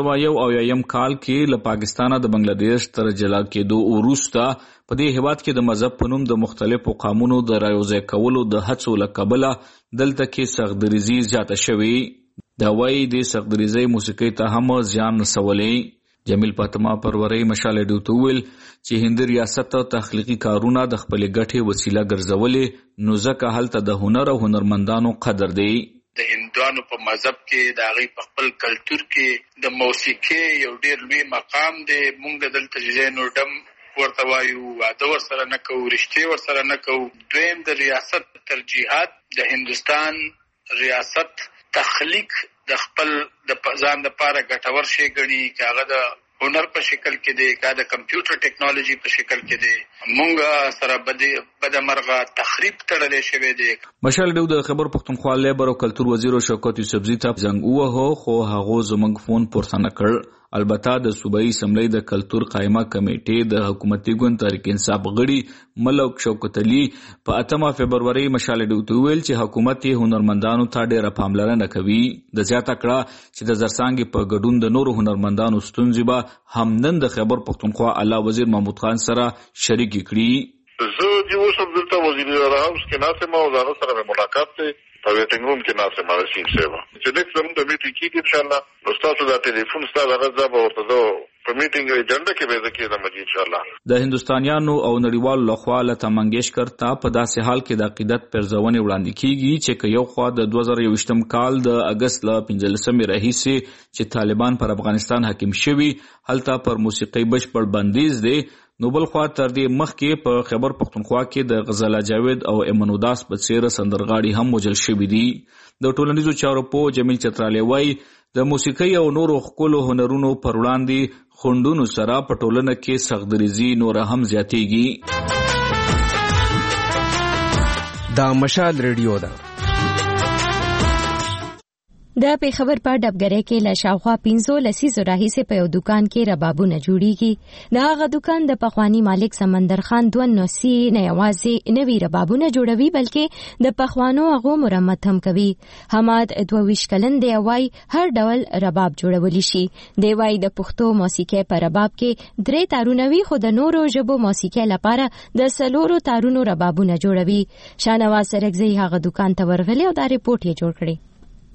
1901 کال کې له پاکستانه د بنگلاديش تر جلا کېدو وروسته په دې هیواد کې د مذهب په نوم د مختلفو قومونو د رايوځای کولو د هڅو له کبله دلته کې سختدریزي زیاته شوې دا وایي د سختدریزي موسیقي ته هم زیان رسولی جمیل فاطمه پروري مشال ډیوته ویل چې هند ریاست تخلیقي کارونه د خپل ګټې وسیله ګرځولې نو ځکه هلته د هنر او هنرمندانو قدر دی د هندوانو په مذهب کې د هغې په خپل کلتور کې د موسیقي یو ډېر لوی مقام دی موږ دلته ځینو ډم ورته وایو واده ورسره نه کوو رشتې ورسره نه کوو دویم د ریاست ترجیحات د هندوستان ریاست تخلیق د خپل د ځان لپاره ګټور شی ګڼي که هغه د هنر په شکل کې دی که د کمپیوټر ټیکنالوژي په شکل کې دی مونږ سره بد مرغه تخریب تړلی شوی دی. مشال ډیو د خبر پښتونخوا لیبر او کلتور وزیر شوکت یوسفزي ته زنګ ووهه خو هغه زموږ فون پورته نه کړ. البته د صوبایي اسمبلی د کلتور قائمه کمیټې د حکومتي ګوند تحریک انصاف غړي ملک شوکت علي په 8 فبروري مشال ډیو ته ویل چې حکومت یې هنرمندانو ته ډېره پاملرنه کوي د زیاته کړه چې د زرڅانګې په ګډون د نورو هنرمندانو ستونزې به هم نن د خبر پښتونخوا اعلی وزیر محمود خان سره شریک کړي. زه چې اوسم دلته وزیر هاوس کې ناسم او زاره سره ملاقات دی په ویټینګ روم کې ناسم رسیم سیوا چې لیک زموږ د میټینګ کې ان شاء الله نو تاسو دا ټلیفون ستاسو هغه ځاب ورته په میټینګ ایجنډا کې به ځکه د مجید ان شاء الله د هندستانیانو او نړیوالو لخوا لتا منګیشکر ته په داسې حال کې د عقیدت پرځونې وړاندې کیږي چې یو خوا د 2021 کال د اگست ل 15 راهیسې چې طالبان پر افغانستان حاکم شوي هلته پر موسیقي بشپړ بندیز دی نو بل خوا تر دې مخکې په خبر پښتونخوا کې د غزاله جاوید او ایمنوداس په څیر سندرغاړي هم وژل شوي دي. د ټولنیزو چارو په جمیل چترالی وایي د موسیقي او نورو ښکلو هنرونو پر وړاندې خنډونو سره په ټولنه کې سختدریزي نور هم زیاتېږي. دا مشال ریډیو ده. د پیښور په ډبګری کې له شاوخوا 15 لسیزو راهیسې په یو دکان کې ربابونه جوړیږي. د هغه دکان د پخوانی مالک سمندر خان 92 نه یوازې نوي ربابونه جوړوي بلکې د پخوانو هغو مرمت هم کوي. حماد 22 کلن دی وای هر ډول رباب جوړولی شي. دی وای د پښتو موسیقي په رباب کې 3 تارونه وي خو د نورو ژبو موسیقي لپاره د 4 تارونو ربابونه جوړوي. شانواز سرکزی هغه دکان ته ورغلی او دا ریپورت یې جوړ کړی.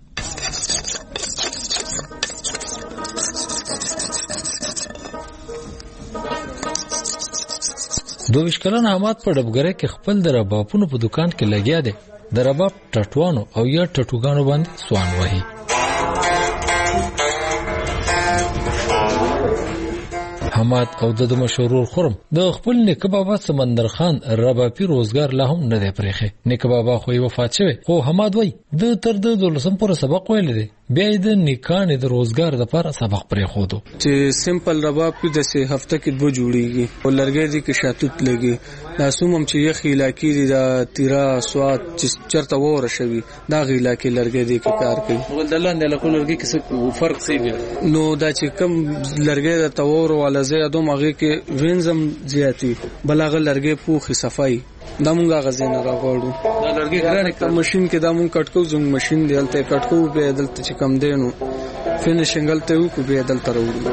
22 کلن احمد په ډبګری کې خپل د ربابونو په دکان کې لګیا دی. د رباب ټټوانو او یا ټټوګانو باندې سوان وهي. حماد او د مشهور خرم د خپل نیکه بابا سمندر خان ربابي روزګار لا هم نه دی پرېخه. نیکه بابا خو یې وفات شوی خو حماد وای د تر د 12 پورې سبق ویل دی بیا د نیکانې د روزګار لپاره سبق پرې خودو چې سیمپل رباب کې د سه هفته کې دو جوړیږي او لرګي دي کې شاتوت لګي لاسوم هم چې یخ علاقې دي د تیرا سواد چې چرته وره شوی دا غی علاقې لرګي دي کې کار کوي ولدلان د لکو لرګي کې فرق څه وي نو دا چې کم لرګي د تور ولا زیادو مغه کې وینزم زیاتی بلغه لرګي پوخي صفای دا مونږه غزنه راغړو دا لرګي ګرانه ماشين کې دا مونږ کټکو زنګ ماشين دی دلته کټکو به دلته چې کم دینو فینیشنګ دلته وکړو به دلته راوړو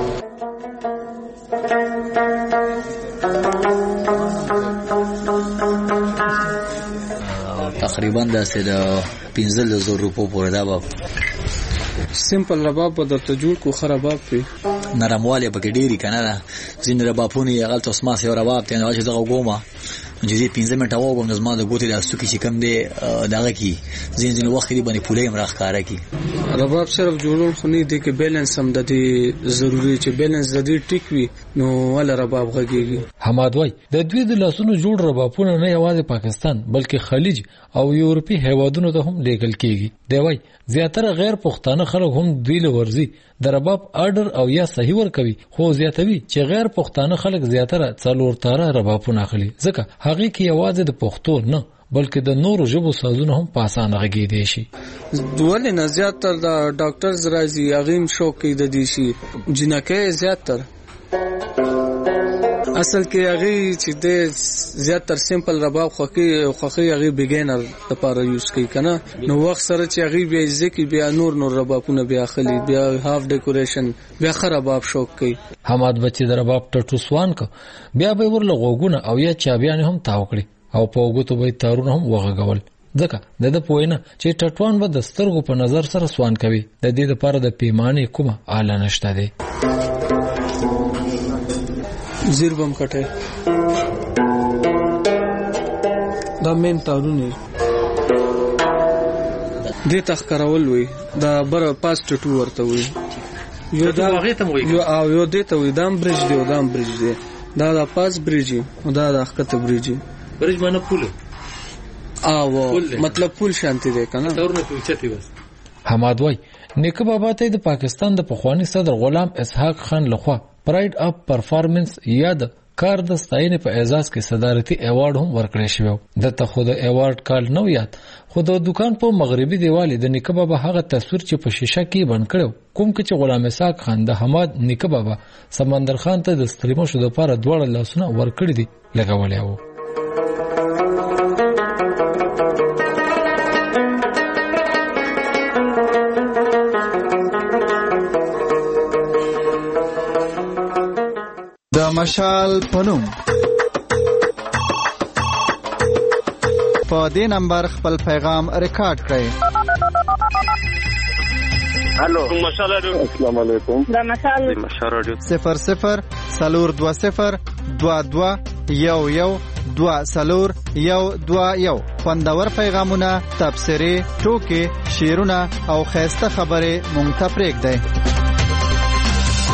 تقریبا د 15,000 روپو پورې دا به سیمپل رباب په درته جوړ کو خراباب په نرمواله پکې ډیری کنه زین ربابونه یې غلط اسماس یو رباب ته نه چې دغه ګوما چې 15 منټه وو په زما د ګوتې د استو کې چې کم دی دغه کې زین وخت دی باندې پولې امراخ کارا کی رباب صرف جوړول خو نه دی کې بیلانس هم د دې ضروری چې بیلانس د دې ټیک وي نو ول رباب غږیږي. حماد وای د دوی د لاسونو جوړ ربابونه نه یوازې پاکستان بلکې خلیج او یورپی هیوادونو ته هم لیږل کیږي. دی وای زیاتره غیر پښتانه خلک هم دوی له ورزي د رباب آرډر او یا صحیح ور کوي خو زیاتوي چې غیر پښتانه خلک زیاتره څلور تاره ربابونه اخلي ځکه هغه کې یوازې د پښتو نه بلکې د نورو ژبو سازونه هم په اسانه غږیدي شي. ولې نه زیاتره د ډاکټر زراجي اغیم شوق کې د دي شي جنکه زیاتره اصل کې هغه چې د زیات تر سیمپل رباب خوخي هغه بیګینر لپاره یوز کوي کنه نو وخت سره چې هغه بیا ځکه بیا نور ربابونه بیا خلی بیا هاف ډیکوریشن بیا خراباب شوق کوي. حماد بچی د رباب ټټو سوان کو بیا به ورله غوګونه او یا چابيان هم تاو کړی او په وګتو به تارونه هم وغغول ځکه د پوینه چې ټټوان به د سترګو په نظر سره سوان کوي د دې لپاره د پیمانه کومه اعلی نشته دی. زیربم کټه دا مین تارونه دې تخکرول وي دا بر پاس ټټو ورته وي یو دا هغه ته وي یو دې ته وي دام برج دی دام برج دی دا پاس برج او دا حقته برج معنی پول او مطلب پول شانتی دی کنه تورنه پوچتی وس. حماد وای نیکه بابا ته د پاکستان د پخوانی صدر غلام اسحاق خان لخوا پراید اپ پرفارمنس یا د کار د ستاینې په اعزاز کې صدارتي ایوارډ هم ورکړی شو. د ته خو د ایوارډ کال نو یاد خو د دکان په مغربي دیوال د نیکه بابا هغه تصویر چې په شیشه کې بند کړو کوم چې غلام اسحاق خان د حماد نیکه بابا سمندر خان ته د ستریمو شو د لپاره دوړ لاسونه ورکړي دي لګولې وو. د مشال پنوم په دې نمبر خپل پیغام ریکارډ کړئ. الو مشال رادیو. السلام علیکم. د مشال رادیو 00 420 22 11 خوندور پیغامونه، تبصرې، ټوکې، شعرونه او خیسته خبرې مونږ ته پرېږدئ.